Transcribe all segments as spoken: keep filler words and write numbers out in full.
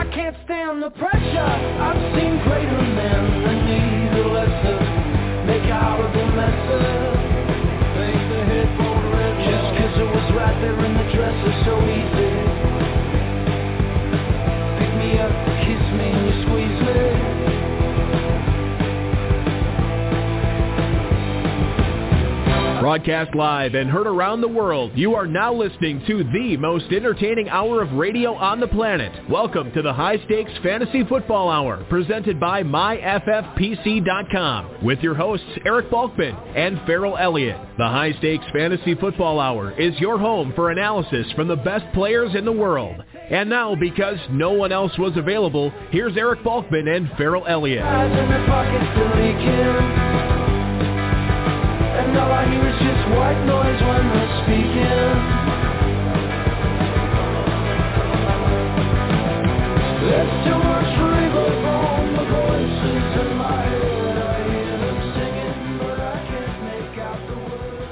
I can't stand the pressure. I've seen greater men than me, the lesser make out of the messer. Take the headphone red just cause it was right there in the dresser, so easy. Pick me up, kiss me, and you squeeze me. Broadcast live and heard around the world, you are now listening to the most entertaining hour of radio on the planet. Welcome to the High Stakes Fantasy Football Hour, presented by my F F P C dot com, with your hosts Eric Balkman and Farrell Elliott. The High Stakes Fantasy Football Hour is your home for analysis from the best players in the world. And now, because no one else was available, here's Eric Balkman and Farrell Elliott. And all I hear is just white noise when they're speaking. There's too much river from the voices in my head. I hear them singing, but I can't make out the words.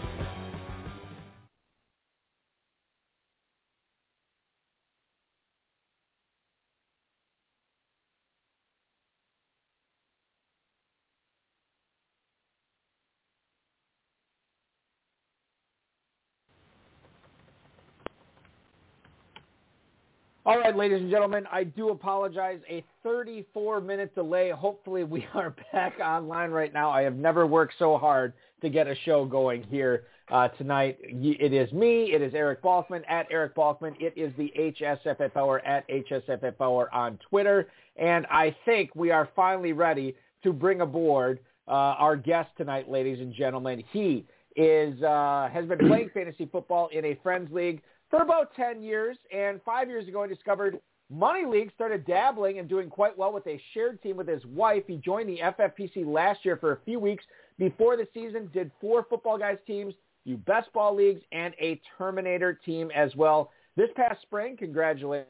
All right, ladies and gentlemen, I do apologize. A thirty-four minute delay. Hopefully we are back online right now. I have never worked so hard to get a show going here uh, tonight. It is me. It is Eric Balkman at Eric Balkman. It is the H S F F Hour at H S F F Hour on Twitter. And I think we are finally ready to bring aboard uh, our guest tonight, ladies and gentlemen. He is uh, has been playing fantasy football in a Friends League for about ten years, and five years ago he discovered Money League, started dabbling and doing quite well with a shared team with his wife. He joined the F F P C last year for a few weeks before the season, did four Football Guys teams, few best ball leagues, and a Terminator team as well. This past spring, congratulations.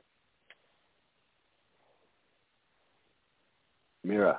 Mira.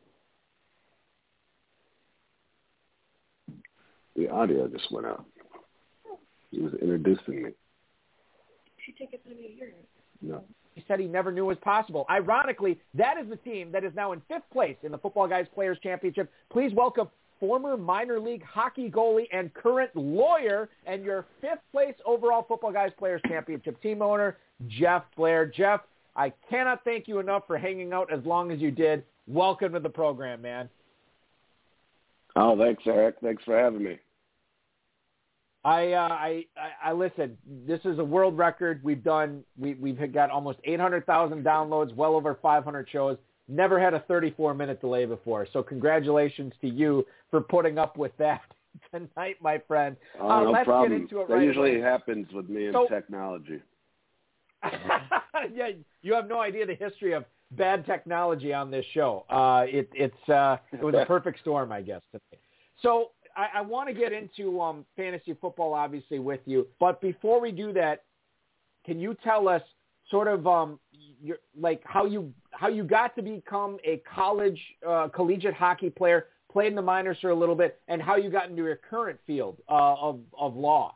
The audio just went out. He was introducing me. Should take it to me a year. No. He said he never knew it was possible. Ironically, that is the team that is now in fifth place in the Football Guys Players Championship. Please welcome former minor league hockey goalie and current lawyer and your fifth place overall Football Guys Players Championship team owner, Jeff Blair. Jeff, I cannot thank you enough for hanging out as long as you did. Welcome to the program, man. Oh, thanks, Eric. Thanks for having me. I, uh, I, I, I listen. This is a world record. We've done. We, we've got almost eight hundred thousand downloads, well over five hundred shows. Never had a thirty-four minute delay before. So congratulations to you for putting up with that tonight, my friend. Oh, uh, no let's problem. get into it that right usually away. happens with me and so, technology. Yeah, you have no idea the history of bad technology on this show. Uh, it, it's uh, it was a perfect storm, I guess. So. I, I want to get into um, fantasy football, obviously, with you. But before we do that, can you tell us sort of um, your, like how you how you got to become a college uh, collegiate hockey player, played in the minors for a little bit, and how you got into your current field uh, of of law?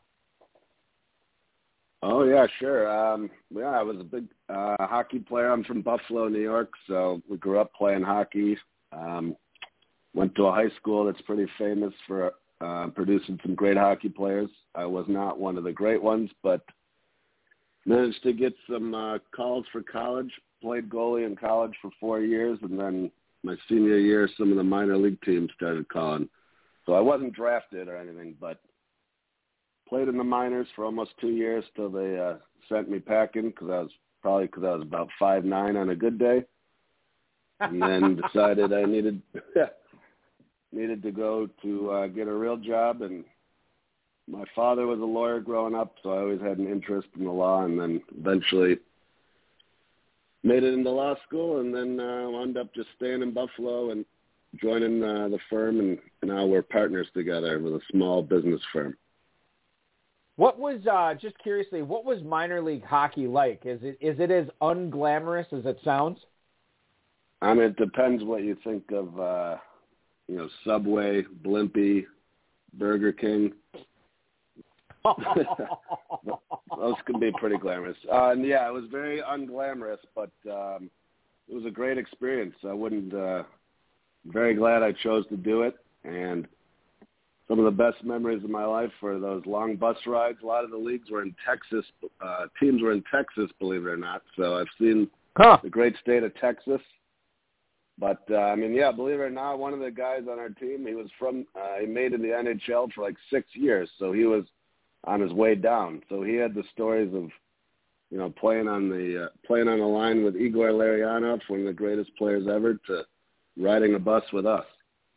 Oh yeah, sure. Um, yeah, I was a big uh, hockey player. I'm from Buffalo, New York, so we grew up playing hockey. Um, Went to a high school that's pretty famous for uh, producing some great hockey players. I was not one of the great ones, but managed to get some uh, calls for college. Played goalie in college for four years, and then my senior year, some of the minor league teams started calling. So I wasn't drafted or anything, but played in the minors for almost two years till they uh, sent me packing because I was probably because I was about five nine on a good day, and then decided I needed. needed to go to uh, get a real job, and my father was a lawyer growing up, so I always had an interest in the law, and then eventually made it into law school, and then uh, wound up just staying in Buffalo and joining uh, the firm, and now we're partners together with a small business firm. What was, uh, just curiously, what was minor league hockey like? Is it is it as unglamorous as it sounds? I mean, it depends what you think of, uh, you know, Subway, Blimpie, Burger King. Those can be pretty glamorous. Uh, and yeah, it was very unglamorous, but um, it was a great experience. I wouldn't. Uh, very glad I chose to do it, and some of the best memories of my life were those long bus rides. A lot of the leagues were in Texas. Uh, teams were in Texas, believe it or not. So I've seen huh. the great state of Texas. But, uh, I mean, yeah, believe it or not, one of the guys on our team, he was from, uh, he made in the N H L for like six years. So he was on his way down. So he had the stories of, you know, playing on the, uh, playing on a line with Igor Larionov, one of the greatest players ever, to riding a bus with us.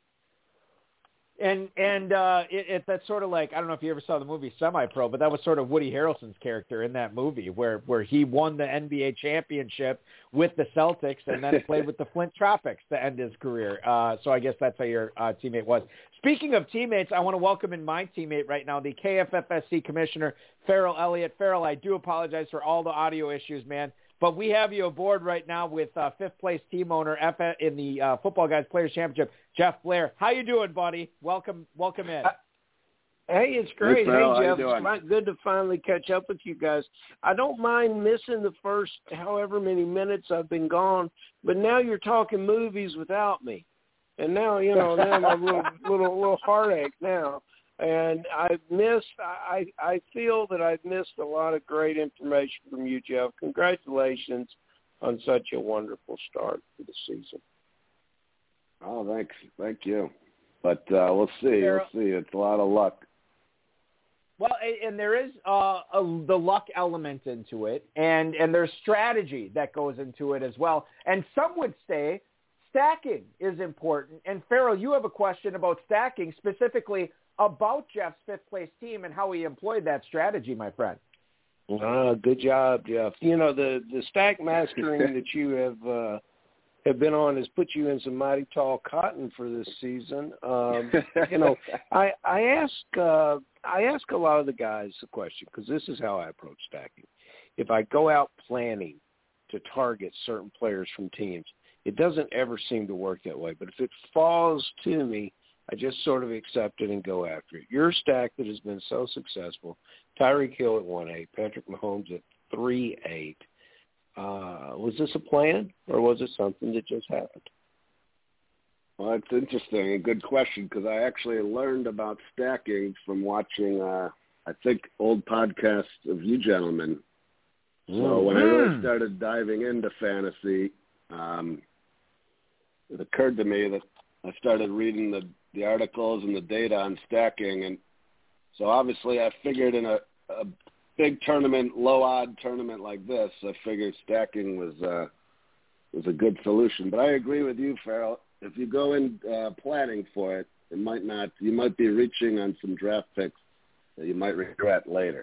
And and uh, it, it, that's sort of like, I don't know if you ever saw the movie Semi-Pro, but that was sort of Woody Harrelson's character in that movie where, where he won the N B A championship with the Celtics and then played with the Flint Tropics to end his career. Uh, so I guess that's how your uh, teammate was. Speaking of teammates, I want to welcome in my teammate right now, the K F F S C Commissioner, Farrell Elliott. Farrell, I do apologize for all the audio issues, man. But we have you aboard right now with uh, fifth-place team owner F in the uh, Football Guys Players Championship, Jeff Blair. How you doing, buddy? Welcome, welcome in. Hey, it's great. Hey, Phil, hey how Jeff, you doing? it's good to finally catch up with you guys. I don't mind missing the first however many minutes I've been gone, but now you're talking movies without me, and now you know now I'm a little little little heartache now. And I've missed, I, I feel that I've missed a lot of great information from you, Jeff. Congratulations on such a wonderful start to the season. Oh, thanks. Thank you. But uh, we'll see. We'll see. It's a lot of luck. Well, and there is uh, a, the luck element into it, and, and there's strategy that goes into it as well. And some would say stacking is important. And, Farrell, you have a question about stacking, specifically about Jeff's fifth-place team and how he employed that strategy, my friend. Uh, good job, Jeff. You know, the, the stack mastering that you have uh, have been on has put you in some mighty tall cotton for this season. Um, you know, I, I ask uh, I ask a lot of the guys the question, because this is how I approach stacking. If I go out planning to target certain players from teams, it doesn't ever seem to work that way. But if it falls to me, I just sort of accept it and go after it. Your stack that has been so successful, Tyreek Hill at one eight, Patrick Mahomes at three eight. Uh, was this a plan, or was it something that just happened? Well, it's interesting. A good question, because I actually learned about stacking from watching, uh, I think, old podcasts of you gentlemen. Mm. So when I really started diving into fantasy, um, it occurred to me that I started reading the the articles and the data on stacking. And so obviously I figured in a, a big tournament, low odd tournament like this, I figured stacking was, uh, was a good solution. But I agree with you, Farrell. If you go in uh, planning for it, it might not, you might be reaching on some draft picks that you might regret later.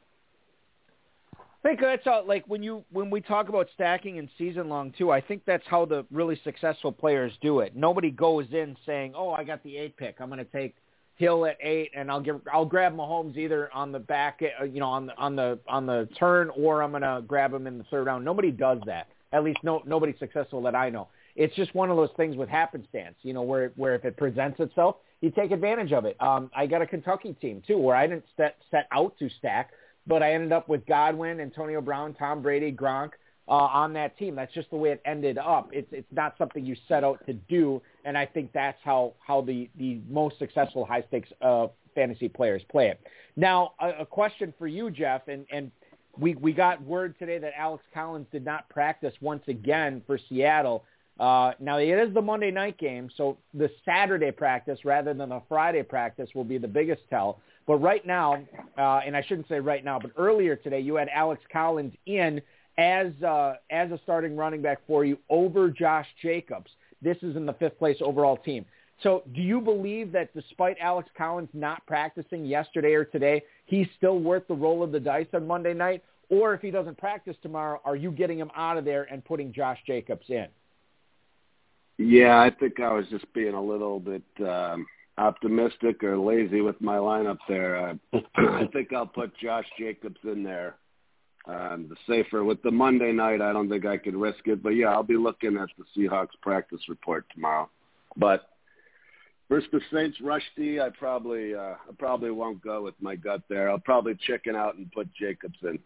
I think that's how, like, when you when we talk about stacking and season long too, I think that's how the really successful players do it. Nobody goes in saying, "Oh, I got the eight pick. I'm going to take Hill at eight, and I'll give I'll grab Mahomes either on the back, you know, on the on the on the turn, or I'm going to grab him in the third round." Nobody does that. At least no nobody successful that I know. It's just one of those things with happenstance, you know, where where if it presents itself, you take advantage of it. Um, I got a Kentucky team too, where I didn't set set out to stack, but I ended up with Godwin, Antonio Brown, Tom Brady, Gronk uh, on that team. That's just the way it ended up. It's it's not something you set out to do, and I think that's how, how the, the most successful high-stakes uh, fantasy players play it. Now, a, a question for you, Jeff, and, and we, we got word today that Alex Collins did not practice once again for Seattle. Uh, now, it is the Monday night game, so the Saturday practice rather than the Friday practice will be the biggest tell. But right now, uh, and I shouldn't say right now, but earlier today, you had Alex Collins in as uh, as a starting running back for you over Josh Jacobs. This is in the fifth place overall team. So do you believe that despite Alex Collins not practicing yesterday or today, he's still worth the roll of the dice on Monday night? Or if he doesn't practice tomorrow, are you getting him out of there and putting Josh Jacobs in? Yeah, I think I was just being a little bit um, optimistic or lazy with my lineup there. Uh, I think I'll put Josh Jacobs in there. Um, the safer with the Monday night, I don't think I could risk it. But, yeah, I'll be looking at the Seahawks practice report tomorrow. But Versus the Saints, Rushdie, I probably uh, I probably won't go with my gut there. I'll probably chicken out and put Jacobs in.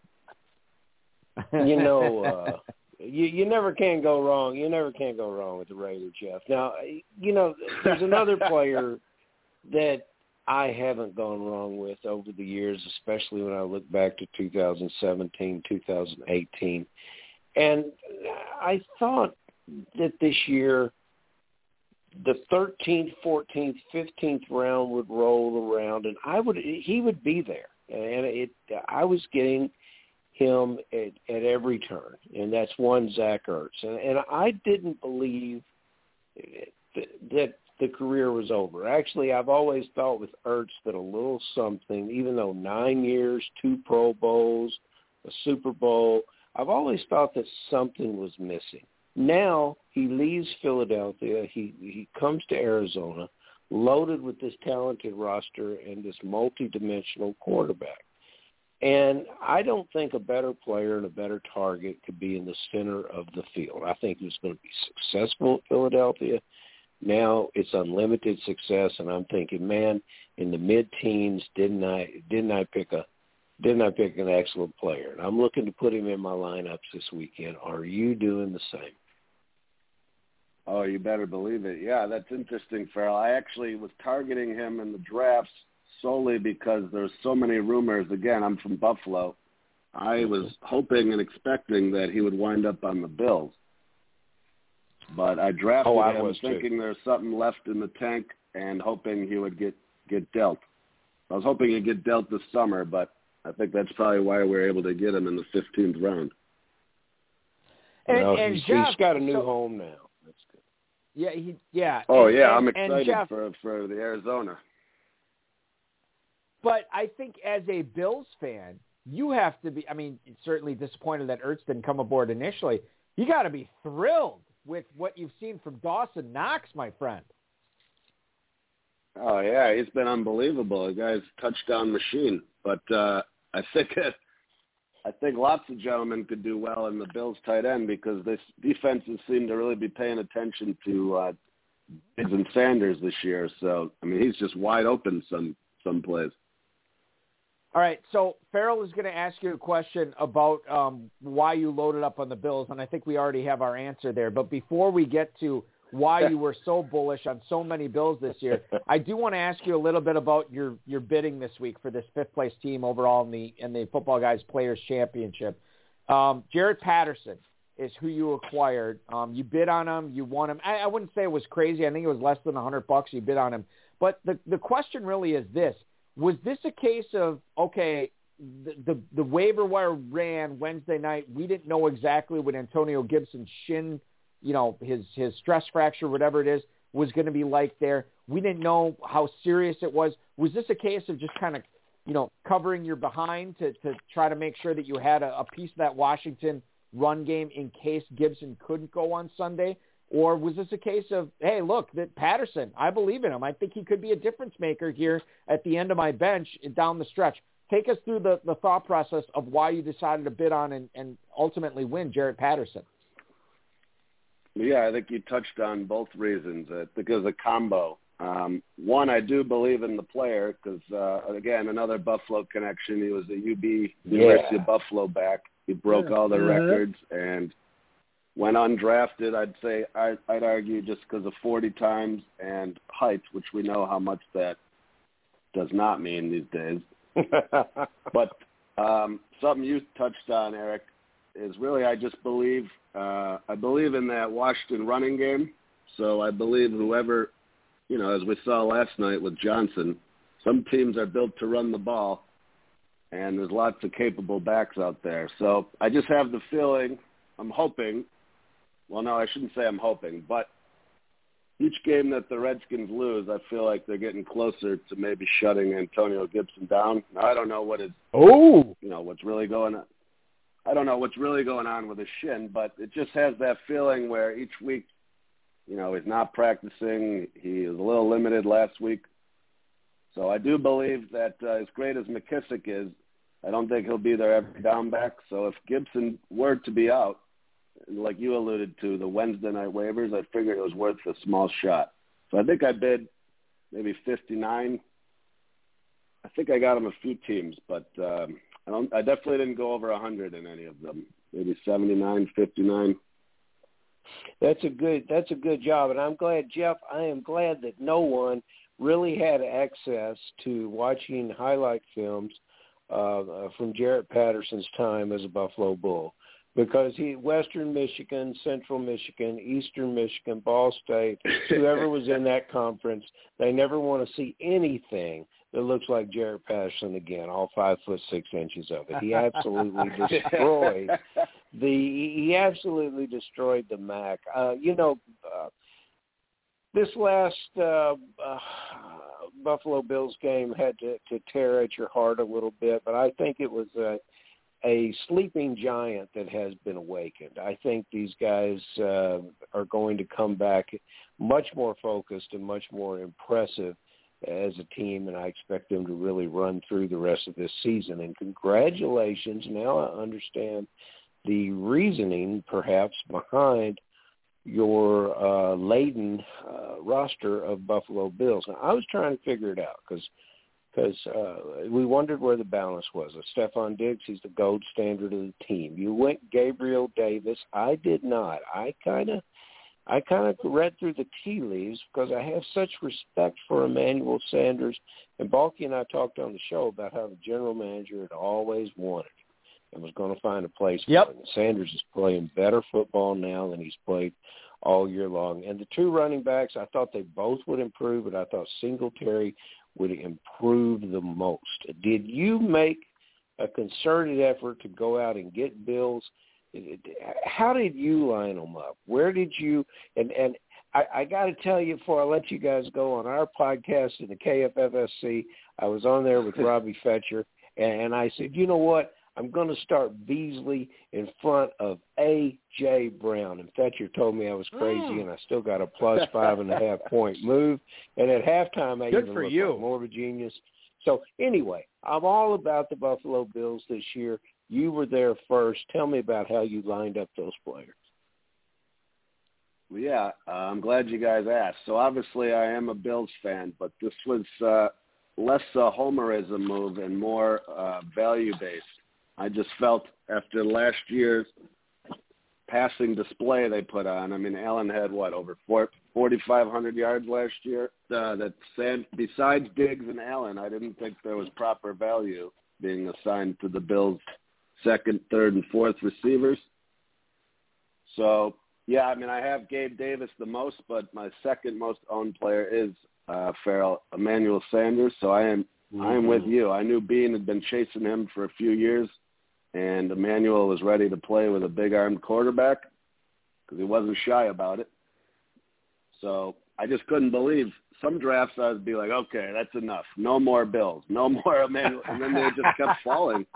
You know, uh, you you never can go wrong. You never can go wrong with the Raiders, Jeff. Now, you know, there's another player that I haven't gone wrong with over the years, especially when I look back to two thousand seventeen, two thousand eighteen. And I thought that this year the thirteenth, fourteenth, fifteenth round would roll around, and I would he would be there. And it I was getting him at, at every turn, and that's one Zach Ertz. And, and I didn't believe that, that the career was over. Actually, I've always thought with Ertz that a little something, even though nine years, two Pro Bowls, a Super Bowl, I've always thought that something was missing. Now he leaves Philadelphia. He he comes to Arizona, loaded with this talented roster and this multidimensional quarterback. And I don't think a better player and a better target could be in the center of the field. I think he was going to be successful at Philadelphia. Now it's unlimited success, and I'm thinking, man, in the mid-teens, didn't I didn't I pick a didn't I pick an excellent player? And I'm looking to put him in my lineups this weekend. Are you doing the same? Oh, you better believe it. Yeah, that's interesting, Farrell. I actually was targeting him in the drafts solely because there's so many rumors. Again, I'm from Buffalo. I was hoping and expecting that he would wind up on the Bills. But I drafted oh, I him was thinking too. there's something left in the tank and hoping he would get, get dealt. I was hoping he'd get dealt this summer, but I think that's probably why we were able to get him in the fifteenth round. And, well, and he's, Jeff, he's got a new so, home now. That's good. Yeah, he, yeah. Oh, and, yeah, and, I'm excited Jeff, for for the Arizona. But I think as a Bills fan, you have to be, I mean, certainly disappointed that Ertz didn't come aboard initially. You got to be thrilled with what you've seen from Dawson Knox, my friend. Oh, yeah, he's been unbelievable. The guy's a touchdown machine. But uh, I think I think lots of gentlemen could do well in the Bills' tight end because this defenses seem to really be paying attention to uh, Diggs and Sanders this year. So, I mean, he's just wide open some some plays. All right, so Farrell is going to ask you a question about um, why you loaded up on the Bills, and I think we already have our answer there. But before we get to why you were so bullish on so many Bills this year, I do want to ask you a little bit about your, your bidding this week for this fifth-place team overall in the in the Football Guys Players Championship. Um, Jaret Patterson is who you acquired. Um, you bid on him. You won him. I, I wouldn't say it was crazy. I think it was less than one hundred bucks you bid on him. But the, the question really is this. Was this a case of, okay, the, the the waiver wire ran Wednesday night. We didn't know exactly what Antonio Gibson's shin, you know, his, his stress fracture, whatever it is, was going to be like there. We didn't know how serious it was. Was this a case of just kind of, you know, covering your behind to, to try to make sure that you had a, a piece of that Washington run game in case Gibson couldn't go on Sunday? Or was this a case of, hey, look, that Patterson, I believe in him. I think he could be a difference maker here at the end of my bench down the stretch. Take us through the, the thought process of why you decided to bid on and, and ultimately win Jaret Patterson. Yeah, I think you touched on both reasons. I think it was a combo. Um, one, I do believe in the player because, uh, again, another Buffalo connection. He was a U B, University yeah. of Buffalo back. He broke yeah. all the yeah. records and went undrafted, I'd say, I, I'd argue just because of forty times and height, which we know how much that does not mean these days. But um, something you touched on, Eric, is really I just believe uh, I believe in that Washington running game. So I believe whoever, you know, as we saw last night with Johnson, some teams are built to run the ball, and there's lots of capable backs out there. So I just have the feeling, I'm hoping, well, no, I shouldn't say I'm hoping, but each game that the Redskins lose, I feel like they're getting closer to maybe shutting Antonio Gibson down. Now, I don't know what is, oh, you know, what's really going on. I don't know what's really going on with his shin, but it just has that feeling where each week, you know, he's not practicing. He is a little limited last week. So I do believe that uh, as great as McKissick is, I don't think he'll be there every down back. So if Gibson were to be out, like you alluded to, the Wednesday night waivers, I figured it was worth a small shot. So I think I bid maybe fifty-nine. I think I got him a few teams, but um, I don't. I definitely didn't go over one hundred in any of them. Maybe seventy-nine, fifty-nine. That's a good. That's a good job, and I'm glad, Jeff. I am glad that no one really had access to watching highlight films uh, from Jarrett Patterson's time as a Buffalo Bull, because he Western Michigan, Central Michigan, Eastern Michigan, Ball State, whoever was in that conference, they never want to see anything that looks like Jarrett Patterson again. All five foot six inches of it. He absolutely destroyed the. He absolutely destroyed the M A C. Uh, you know. Uh, This last uh, uh, Buffalo Bills game had to, to tear at your heart a little bit, but I think it was a, a sleeping giant that has been awakened. I think these guys uh, are going to come back much more focused and much more impressive as a team, and I expect them to really run through the rest of this season. And congratulations. Now I understand the reasoning perhaps behind your uh, laden uh, roster of Buffalo Bills. Now, I was trying to figure it out because because uh, we wondered where the balance was. Uh, Stephon Diggs, he's the gold standard of the team. You went Gabriel Davis. I did not. I kind of I kind of read through the tea leaves because I have such respect for Emmanuel Sanders. And Balky and I talked on the show about how the general manager had always wanted and was going to find a place for yep. him. Sanders is playing better football now than he's played all year long. And the two running backs, I thought they both would improve, but I thought Singletary would improve the most. Did you make a concerted effort to go out and get Bills? How did you line them up? Where did you and, – and I, I got to tell you before I let you guys go, on our podcast in the K F F S C, I was on there with Robbie Fetcher, and, and I said, you know what? I'm going to start Beasley in front of A J. Brown. And Fetcher told me I was crazy, mm. and I still got a plus five and a half point move. And at halftime, I Good even for looked you. like more of a genius. So anyway, I'm all about the Buffalo Bills this year. You were there first. Tell me about how you lined up those players. Well, yeah, uh, I'm glad you guys asked. So obviously I am a Bills fan, but this was uh, less a homerism move and more uh, value-based. I just felt after last year's passing display they put on, I mean, Allen had, what, over forty-five hundred yards last year? Uh, that said, besides Diggs and Allen, I didn't think there was proper value being assigned to the Bills' second, third, and fourth receivers. So, yeah, I mean, I have Gabe Davis the most, but my second most owned player is uh, Farrell Emmanuel Sanders. So I am mm-hmm. I am with you. I knew Bean had been chasing him for a few years, and Emmanuel was ready to play with a big-armed quarterback because he wasn't shy about it. So I just couldn't believe some drafts I would be like, okay, that's enough. No more Bills. No more Emmanuel. And then they just kept falling.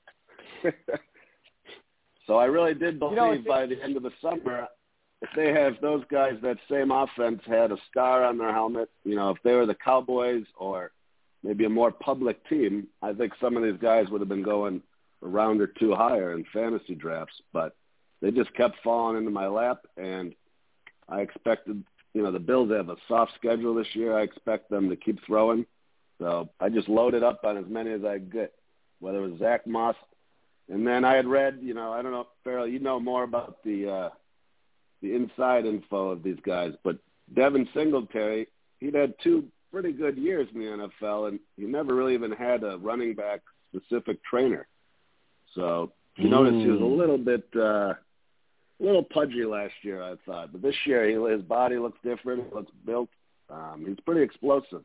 So I really did believe you know, by the end of the summer, if they have those guys, that same offense had a star on their helmet, you know, if they were the Cowboys or maybe a more public team, I think some of these guys would have been going a round or two higher in fantasy drafts. But they just kept falling into my lap, and I expected, you know, the Bills have a soft schedule this year. I expect them to keep throwing. So I just loaded up on as many as I could get, whether it was Zach Moss. And then I had read, you know, I don't know, Farrell, you know more about the uh, the inside info of these guys, but Devin Singletary, he'd had two pretty good years in the N F L, and he never really even had a running back specific trainer. So you mm. notice he was a little bit, uh, a little pudgy last year, I thought. But this year, he, his body looks different. He looks built. Um, he's pretty explosive.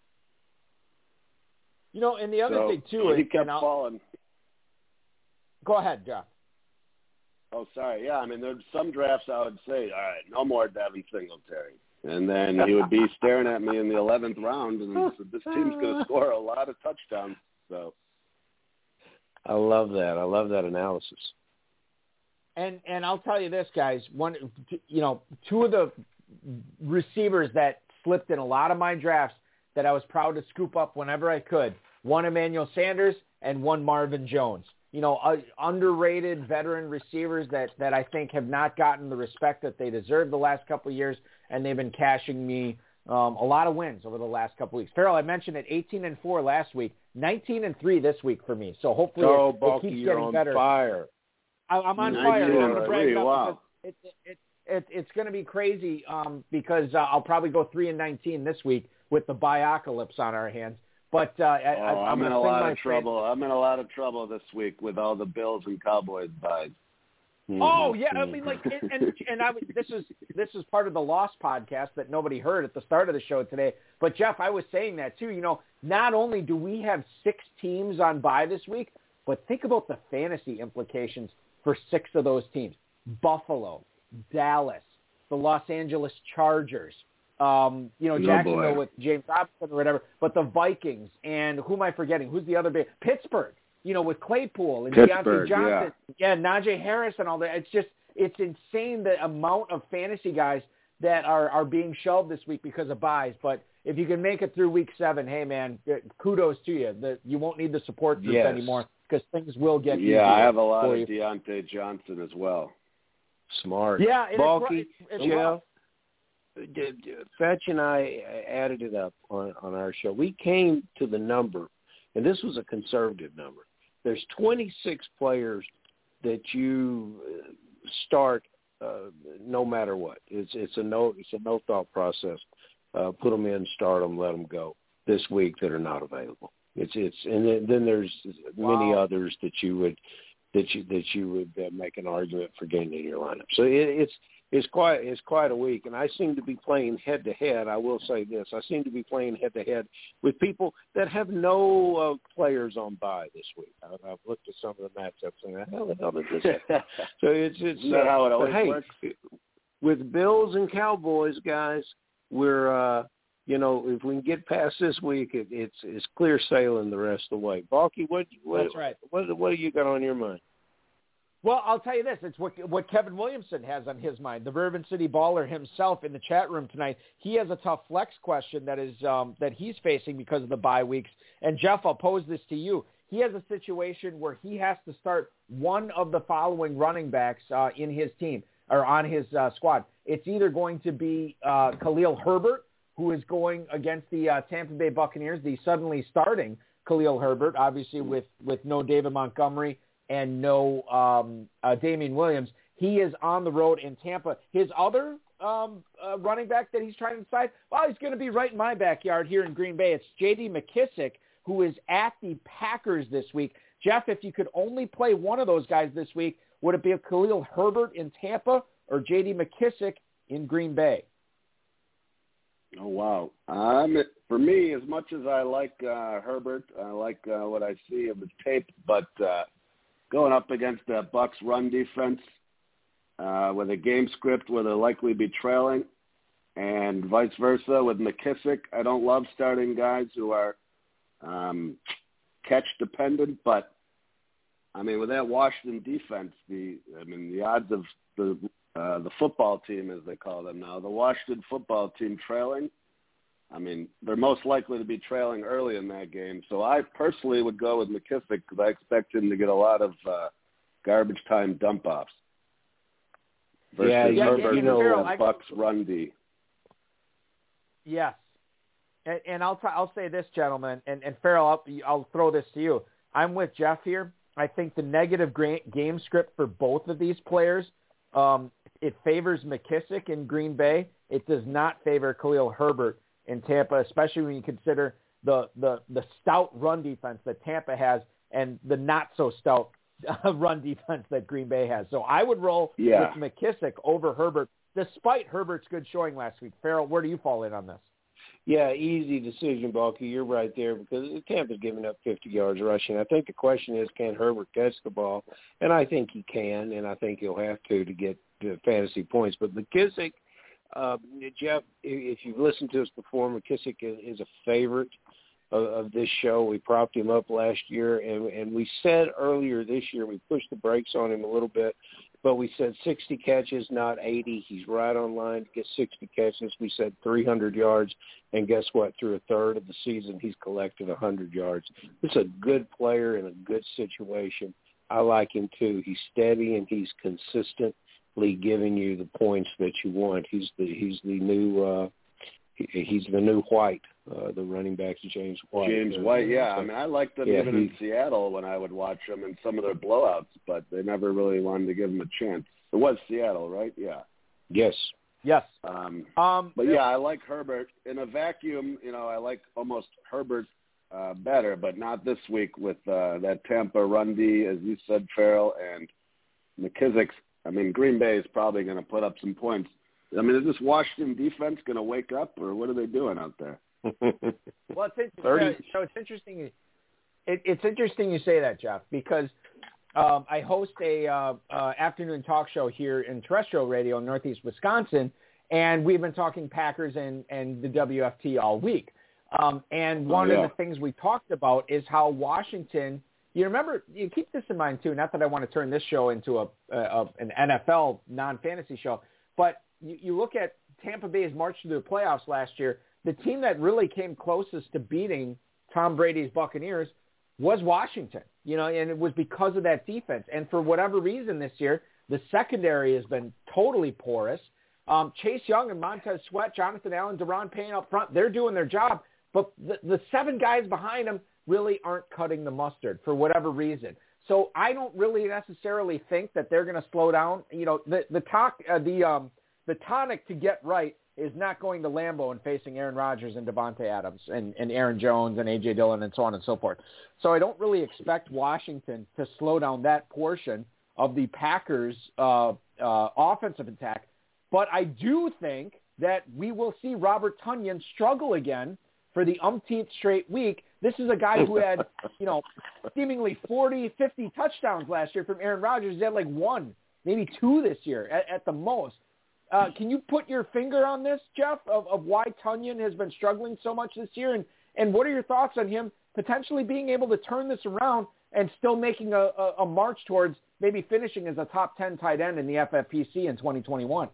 You know, and the other so, thing, too, he is, kept falling. Go ahead, John. Oh, sorry. Yeah, I mean, there's some drafts I would say, all right, no more Devin Singletary. And then he would be staring at me in the eleventh round, and said, this team's going to score a lot of touchdowns. So, I love that. I love that analysis. And and I'll tell you this, guys. One, you know, two of the receivers that slipped in a lot of my drafts that I was proud to scoop up whenever I could. One Emmanuel Sanders and one Marvin Jones. You know, uh, underrated veteran receivers that, that I think have not gotten the respect that they deserve the last couple of years, and they've been cashing me Um, a lot of wins over the last couple weeks. Farrell, I mentioned it, eighteen and four last week, nineteen and three this week for me. So hopefully oh, it, Balky, it keeps you're getting on better. Fire. I, I'm on fire. I'm going to brag it up wow. because it, it, it, it's going to be crazy um, because uh, I'll probably go three and nineteen this week with the biocalypse on our hands. But uh, I, oh, I'm, I'm in gonna a lot my of trouble. I'm in a lot of trouble this week with all the Bills and Cowboys buys. Oh yeah, I mean like, and and, and I this is this is part of the Lost podcast that nobody heard at the start of the show today. But Jeff, I was saying that too. You know, not only do we have six teams on bye this week, but think about the fantasy implications for six of those teams: Buffalo, Dallas, the Los Angeles Chargers. Um, you know, Jacksonville oh with James Robinson or whatever, but the Vikings and who am I forgetting? Who's the other big? Pittsburgh. You know, with Claypool and Deontay Johnson, yeah. yeah, Najee Harris and all that. It's just, it's insane the amount of fantasy guys that are, are being shelved this week because of buys. But if you can make it through week seven, hey, man, kudos to you. The, you won't need the support group yes. anymore because things will get Yeah, I have a lot of you. Deontay Johnson as well. Smart. Yeah. Balky, it's, it's, Jeff, well. Fetch and I added it up on, on our show. We came to the number, and this was a conservative number. There's twenty-six players that you start uh, no matter what. It's it's a no it's a no thought process. Uh, put them in, start them, let them go this week that are not available. It's it's and then, then there's wow. many others that you would that you that you would uh, make an argument for getting in your lineup. So it, it's it's quite it's quite a week, and I seem to be playing head to head. I will say this: I seem to be playing head to head with people that have no uh, players on bye this week. I, I've looked at some of the matchups and how the hell did this happen? So it's it's Isn't that uh, how it always hey, works? with Bills and Cowboys, guys, we're uh, you know if we can get past this week, it, it's it's clear sailing the rest of the way. Balky, what what That's right. what what do you got on your mind? Well, I'll tell you this. It's what what Kevin Williamson has on his mind. The Bourbon City Baller himself in the chat room tonight. He has a tough flex question that is um, that he's facing because of the bye weeks. And, Jeff, I'll pose this to you. He has a situation where he has to start one of the following running backs uh, in his team or on his uh, squad. It's either going to be uh, Khalil Herbert, who is going against the uh, Tampa Bay Buccaneers, the suddenly starting Khalil Herbert, obviously with, with no David Montgomery and no um, uh, Damian Williams. He is on the road in Tampa. His other um, uh, running back that he's trying to decide, well, he's going to be right in my backyard here in Green Bay. It's J D McKissick, who is at the Packers this week. Jeff, if you could only play one of those guys this week, would it be a Khalil Herbert in Tampa or J D McKissick in Green Bay? Oh, wow. Um, for me, as much as I like uh, Herbert, I like uh, what I see of the tape, but uh, going up against the Bucs run defense uh, with a game script where they'll likely be trailing, and vice versa with McKissick. I don't love starting guys who are um, catch dependent, but I mean with that Washington defense, the I mean the odds of the uh, the football team, as they call them now, the Washington football team trailing. I mean, they're most likely to be trailing early in that game. So I personally would go with McKissick because I expect him to get a lot of uh, garbage time dump-offs versus yeah, yeah, Herbert you know, and I, Bucks run D. Yes. And, and I'll t- I'll say this, gentlemen, and, and Farrell, I'll, I'll throw this to you. I'm with Jeff here. I think the negative gra- game script for both of these players, um, it favors McKissick in Green Bay. It does not favor Khalil Herbert in Tampa, especially when you consider the, the, the stout run defense that Tampa has and the not-so-stout run defense that Green Bay has. So I would roll yeah. with McKissick over Herbert, despite Herbert's good showing last week. Farrell, where do you fall in on this? Yeah, easy decision, Balky. You're right there because Tampa's giving up fifty yards rushing. I think the question is, can Herbert catch the ball? And I think he can, and I think he'll have to to get to fantasy points. But McKissick, uh, Jeff, if you've listened to us before, McKissick is a favorite of, of this show. We propped him up last year, and, and we said earlier this year we pushed the brakes on him a little bit, but we said sixty catches, not eighty. He's right on line to get sixty catches. We said three hundred yards, and guess what? Through a third of the season, he's collected one hundred yards. This is a good player in a good situation. I like him too. He's steady and he's consistently giving you the points that you want. He's the he's the new uh, he, he's the new White, uh, the running back, James White. James uh, White, yeah. so, I mean, I liked them yeah, even he, in Seattle when I would watch them in some of their blowouts, but they never really wanted to give him a chance. It was Seattle, right? Yeah. Yes. Yes. Um, um, but, yeah, I like Herbert. In a vacuum, you know, I like almost Herbert uh, better, but not this week with uh, that Tampa run D, as you said, Farrell, and McKissick's. I mean, Green Bay is probably going to put up some points. I mean, is this Washington defense going to wake up, or what are they doing out there? Well, it's interesting. So it's interesting. It, it's interesting you say that, Jeff, because um, I host a uh, uh, afternoon talk show here in terrestrial radio in Northeast Wisconsin, and we've been talking Packers and, and the W F T all week. Um, and one oh, yeah. of the things we talked about is how Washington. You remember, you keep this in mind too. Not that I want to turn this show into a, a an N F L non-fantasy show, but you, you look at Tampa Bay's march through the playoffs last year. The team that really came closest to beating Tom Brady's Buccaneers was Washington, you know, and it was because of that defense. And for whatever reason this year, the secondary has been totally porous. Um, Chase Young and Montez Sweat, Jonathan Allen, Deron Payne up front, they're doing their job. But the, the seven guys behind them really aren't cutting the mustard for whatever reason. So I don't really necessarily think that they're going to slow down. You know, the the talk, uh, the um, the tonic to get right is not going to Lambeau and facing Aaron Rodgers and Devontae Adams and, and Aaron Jones and A J Dillon and so on and so forth. So I don't really expect Washington to slow down that portion of the Packers' uh, uh, offensive attack. But I do think that we will see Robert Tonyan struggle again for the umpteenth straight week. This is a guy who had, you know, seemingly forty, fifty touchdowns last year from Aaron Rodgers. He had like one, maybe two this year at, at the most. Uh, can you put your finger on this, Jeff, of, of why Tonyan has been struggling so much this year? And, and what are your thoughts on him potentially being able to turn this around and still making a, a, a march towards maybe finishing as a top ten tight end in the F F P C in twenty twenty-one?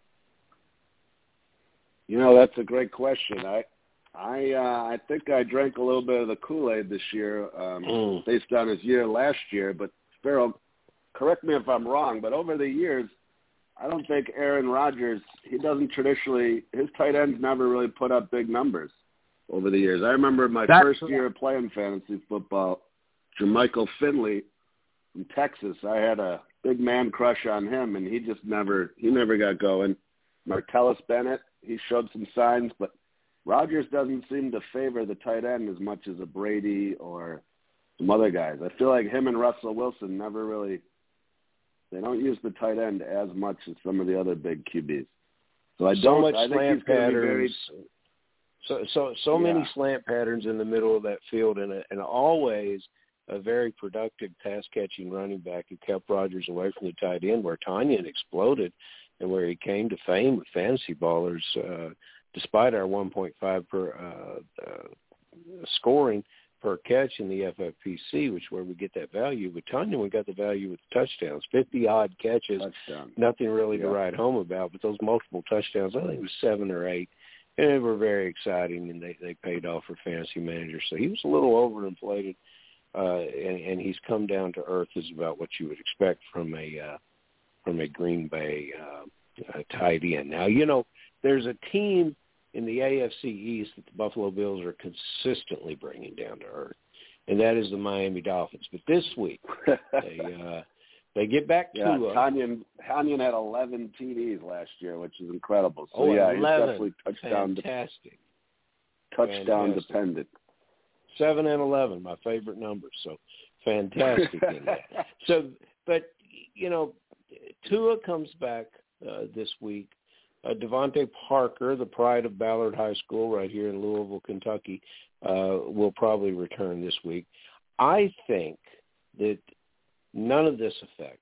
You know, that's a great question. I I uh, I think I drank a little bit of the Kool-Aid this year um, mm. based on his year last year. But, Farrell, correct me if I'm wrong, but over the years, I don't think Aaron Rodgers, he doesn't traditionally, his tight ends never really put up big numbers over the years. I remember my That's first year of playing fantasy football, Jermichael Finley from Texas. I had a big man crush on him, and he just never, he never got going. Martellus Bennett, he showed some signs, but Rodgers doesn't seem to favor the tight end as much as a Brady or some other guys. I feel like him and Russell Wilson never really, they don't use the tight end as much as some of the other big Q Bs. So I so don't. Much I think slant he's going to be patterns. very. So so so yeah. many slant patterns in the middle of that field, and a, and always a very productive pass catching running back who kept Rodgers away from the tight end. Where Tonyan exploded, and where he came to fame with fantasy ballers, uh, despite our one point five per uh, uh, scoring per catch in the F F P C, which is where we get that value. With Tonyan, we got the value with touchdowns, fifty-odd catches, Touchdown. Nothing really yeah. to write home about, but those multiple touchdowns, I think it was seven or eight, and they were very exciting, and they, they paid off for fantasy managers. So he was a little overinflated, uh, and, and he's come down to earth is about what you would expect from a uh, from a Green Bay uh, uh, tight end. Now, you know, there's a team in the A F C East that the Buffalo Bills are consistently bringing down to earth, and that is the Miami Dolphins. But this week, they uh, they get back to yeah, uh, Tonyan, Tonyan had eleven T Ds last year, which is incredible. So, oh, yeah, eleven. he's definitely touchdown, Fantastic. De- touchdown Fantastic. dependent. seven and eleven, my favorite numbers, so fantastic in that. So, but, you know, Tua comes back uh, this week. Uh, Devontae Parker, the pride of Ballard High School right here in Louisville, Kentucky, uh, will probably return this week. I think that none of this affects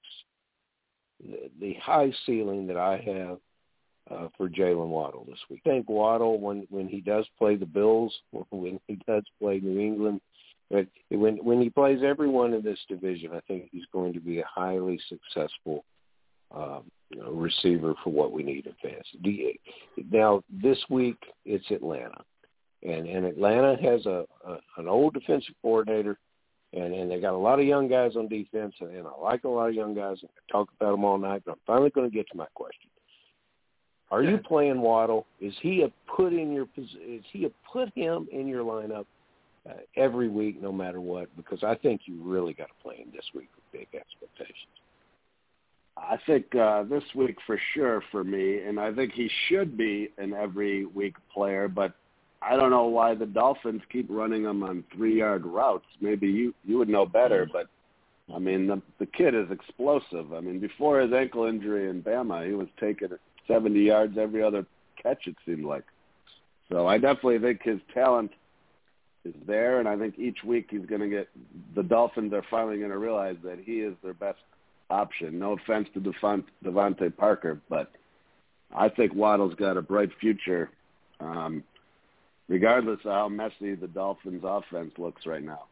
the, the high ceiling that I have uh, for Jalen Waddle this week. I think Waddle, when, when he does play the Bills, when he does play New England, but when, when he plays everyone in this division, I think he's going to be a highly successful um, you know, receiver for what we need in fantasy. Now, this week, it's Atlanta. And, and Atlanta has a, a an old defensive coordinator, and, and they got a lot of young guys on defense, and, and I like a lot of young guys. I talk about them all night, but I'm finally going to get to my question. Are you playing Waddle? Is he a put in your is he a put him in your lineup uh, every week, no matter what? Because I think you really got to play him this week with big expectations. I think uh, this week for sure for me, and I think he should be an every week player, but I don't know why the Dolphins keep running him on three-yard routes. Maybe you, you would know better, but, I mean, the, the kid is explosive. I mean, before his ankle injury in Bama, he was taking seventy yards every other catch, it seemed like. So I definitely think his talent is there, and I think each week he's going to get – the Dolphins are finally going to realize that he is their best option. No offense to Devont, Devontae Parker, but I think Waddle's got a bright future, um, regardless of how messy the Dolphins' offense looks right now.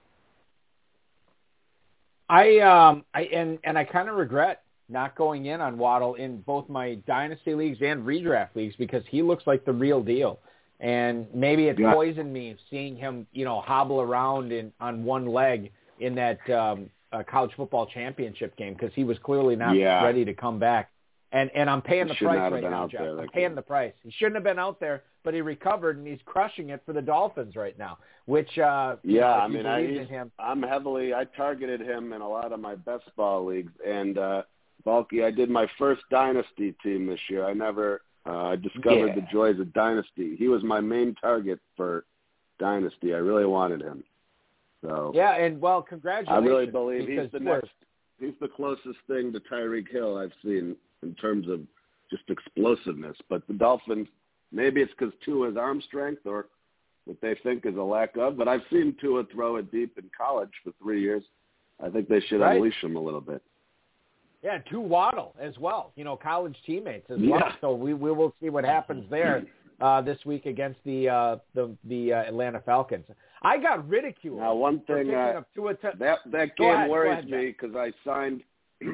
I um I and and I kind of regret not going in on Waddle in both my dynasty leagues and redraft leagues because he looks like the real deal. And maybe it yeah. poisoned me seeing him, you know, hobble around in on one leg in that um, uh, college football championship game because he was clearly not yeah. ready to come back. And and I'm paying he the price right now, Jeff. I'm paying the price. He shouldn't have been out there, but he recovered and he's crushing it for the Dolphins right now. Which uh, yeah, you know, I mean, I in him, I'm heavily I targeted him in a lot of my best ball leagues, and uh, Balky, I did my first dynasty team this year. I never uh, discovered yeah. the joys of dynasty. He was my main target for dynasty. I really wanted him. So yeah, and well, congratulations. I really believe he's the we're, next. He's the closest thing to Tyreek Hill I've seen in terms of just explosiveness. But the Dolphins, maybe it's because Tua's arm strength or what they think is a lack of, but I've seen Tua throw it deep in college for three years. I think they should right. unleash him a little bit. Yeah, to Waddle as well, you know, college teammates as yeah. well. So we, we will see what happens there uh, this week against the uh, the, the uh, Atlanta Falcons. I got ridiculed. Now, one thing, uh, Tua t- that, that game ahead, worries me because I signed,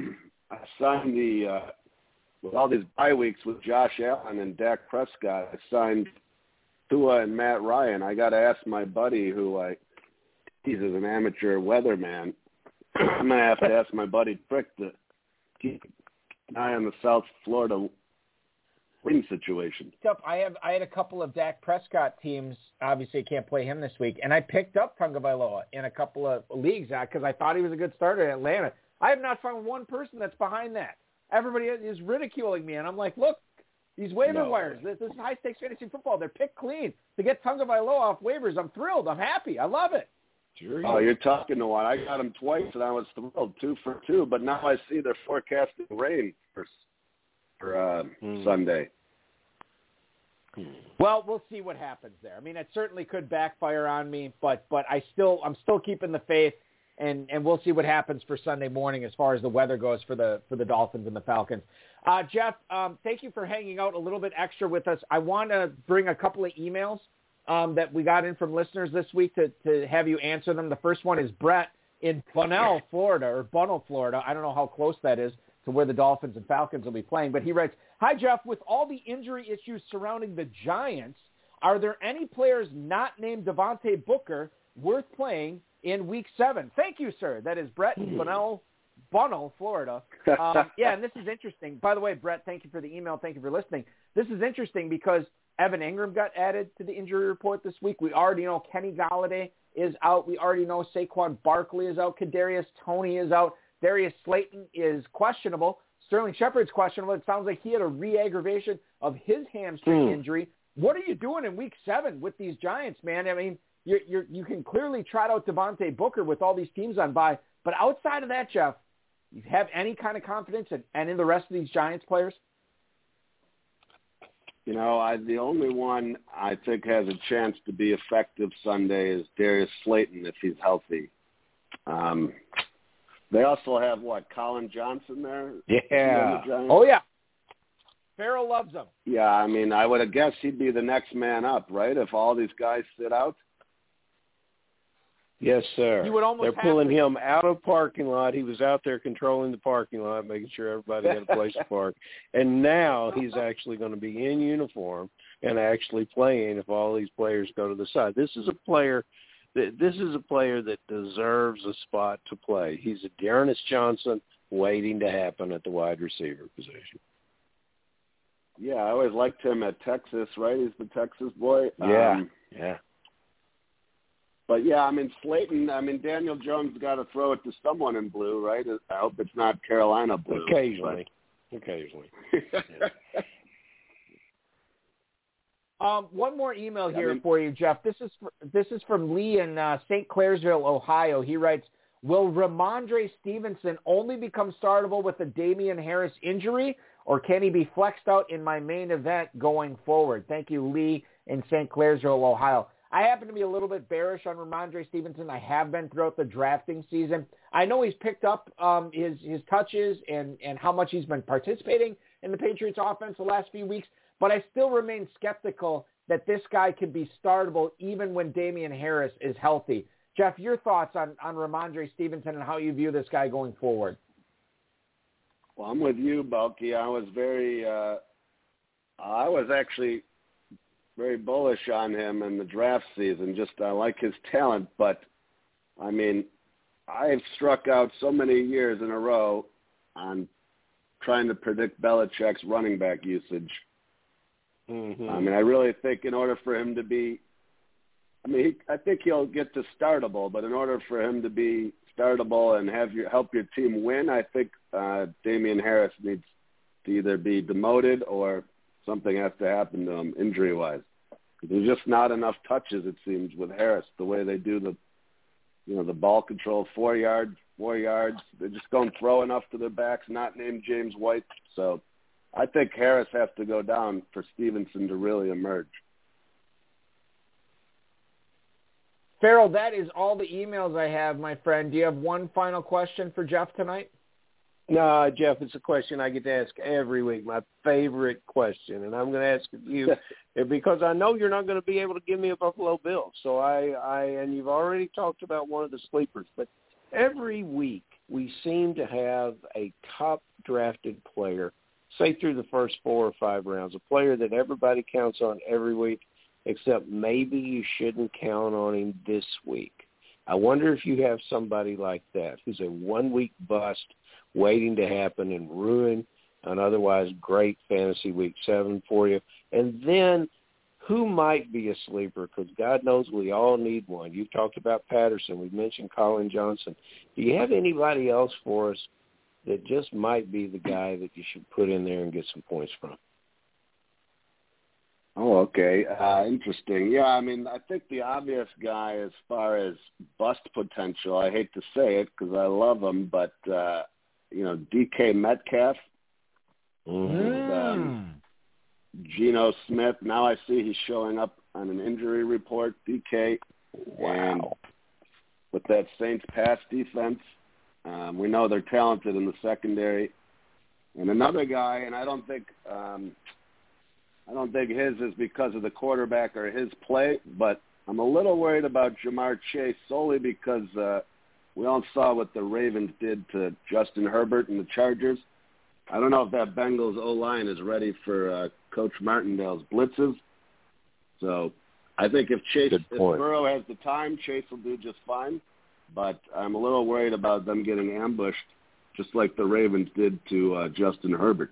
I signed the, uh, with all these bye weeks with Josh Allen and Dak Prescott, I signed Tua and Matt Ryan. I got to ask my buddy who I, he's an amateur weatherman. I'm going to have to ask my buddy Trick to keep an eye on the South Florida wind situation. I have I had a couple of Dak Prescott teams. Obviously, I can't play him this week, and I picked up Tagovailoa in a couple of leagues because I thought he was a good starter in Atlanta. I have not found one person that's behind that. Everybody is ridiculing me, and I'm like, look, these waiver no. wires. This, this is high-stakes fantasy football. They're picked clean. To get Tagovailoa off waivers, I'm thrilled. I'm happy. I love it. Sure. Oh, you're talking to one. I got him twice, and I was thrilled, two for two. But now I see they're forecasting rain for, for uh, mm. Sunday. Well, we'll see what happens there. I mean, it certainly could backfire on me, but but I still I'm still keeping the faith, and, and we'll see what happens for Sunday morning as far as the weather goes for the for the Dolphins and the Falcons. Uh, Jeff, um, thank you for hanging out a little bit extra with us. I want to bring a couple of emails um, that we got in from listeners this week to, to have you answer them. The first one is Brett in Bunnell, Florida, or Bunnell, Florida. I don't know how close that is to where the Dolphins and Falcons will be playing, but he writes, "Hi, Jeff. With all the injury issues surrounding the Giants, are there any players not named Devontae Booker worth playing in Week seven? Thank you, sir." That is Brett in Bunnell, Bunnell, Florida. Um, yeah, and this is interesting. By the way, Brett, thank you for the email. Thank you for listening. This is interesting because Evan Ingram got added to the injury report this week. We already know Kenny Golladay is out. We already know Saquon Barkley is out. Kadarius Toney is out. Darius Slayton is questionable. Sterling Shepard's questionable. It sounds like he had a re-aggravation of his hamstring mm. injury. What are you doing in Week seven with these Giants, man? I mean, you're, you're, you can clearly trot out Devontae Booker with all these teams on bye. But outside of that, Jeff, you have any kind of confidence in, and in the rest of these Giants players? You know, I, the only one I think has a chance to be effective Sunday is Darius Slayton if he's healthy. Um, they also have, what, Colin Johnson there? Yeah. The oh, yeah. Farrell loves him. Yeah, I mean, I would have guessed he'd be the next man up, right, if all these guys sit out? Yes, sir. You would almost They're have pulling to. him out of parking lot. He was out there controlling the parking lot, making sure everybody had a place to park. And now he's actually going to be in uniform and actually playing if all these players go to the side. This is a player that this is a player that deserves a spot to play. He's a Dearness Johnson waiting to happen at the wide receiver position. Yeah, I always liked him at Texas, right? He's the Texas boy. Yeah, um, yeah. But, yeah, I mean, Slayton, I mean, Daniel Jones got to throw it to someone in blue, right? I hope it's not Carolina blue. Occasionally. But... Occasionally. Yeah. Um, one more email here I mean, for you, Jeff. This is for, this is from Lee in uh, Saint Clairsville, Ohio. He writes, will Ramondre Stevenson only become startable with a Damian Harris injury, or can he be flexed out in my main event going forward? Thank you, Lee in Saint Clairsville, Ohio. I happen to be a little bit bearish on Ramondre Stevenson. I have been throughout the drafting season. I know he's picked up um, his, his touches and, and how much he's been participating in the Patriots offense the last few weeks, but I still remain skeptical that this guy could be startable even when Damian Harris is healthy. Jeff, your thoughts on, on Ramondre Stevenson and how you view this guy going forward? Well, I'm with you, Bulky. I was very, uh, I was actually very bullish on him in the draft season. Just I like his talent, but I mean, I've struck out so many years in a row on trying to predict Belichick's running back usage. Mm-hmm. I mean, I really think in order for him to be, I mean, he, I think he'll get to startable, but in order for him to be startable and have your help your team win, I think uh, Damian Harris needs to either be demoted or something has to happen to him injury-wise. There's just not enough touches, it seems, with Harris. The way they do the, you know, the ball control, four yards, four yards. They just don't throw enough to their backs. Not named James White, so. I think Harris has to go down for Stevenson to really emerge. Farrell, that is all the emails I have, my friend. Do you have one final question for Jeff tonight? No, Jeff, it's a question I get to ask every week, my favorite question, and I'm going to ask you because I know you're not going to be able to give me a Buffalo Bill. So I, I, and you've already talked about one of the sleepers, but every week we seem to have a top drafted player, say through the first four or five rounds, a player that everybody counts on every week, except maybe you shouldn't count on him this week. I wonder if you have somebody like that who's a one-week bust waiting to happen and ruin an otherwise great fantasy week seven for you. And then who might be a sleeper, because God knows we all need one. You've talked about Patterson. We've mentioned Colin Johnson. Do you have anybody else for us that just might be the guy that you should put in there and get some points from? Oh, okay. Uh, interesting. Yeah, I mean, I think the obvious guy as far as bust potential, I hate to say it because I love him, but, uh, you know, D K Metcalf, Mm. um, Geno Smith. Now I see he's showing up on an injury report, D K. Wow. And with that Saints pass defense, Um, we know they're talented in the secondary. And another guy, and I don't think um, I don't think his is because of the quarterback or his play, but I'm a little worried about Jamar Chase solely because uh, we all saw what the Ravens did to Justin Herbert and the Chargers. I don't know if that Bengals O-line is ready for uh, Coach Martindale's blitzes. So I think if Chase, if Burrow has the time, Chase will do just fine. But I'm a little worried about them getting ambushed, just like the Ravens did to uh, Justin Herbert.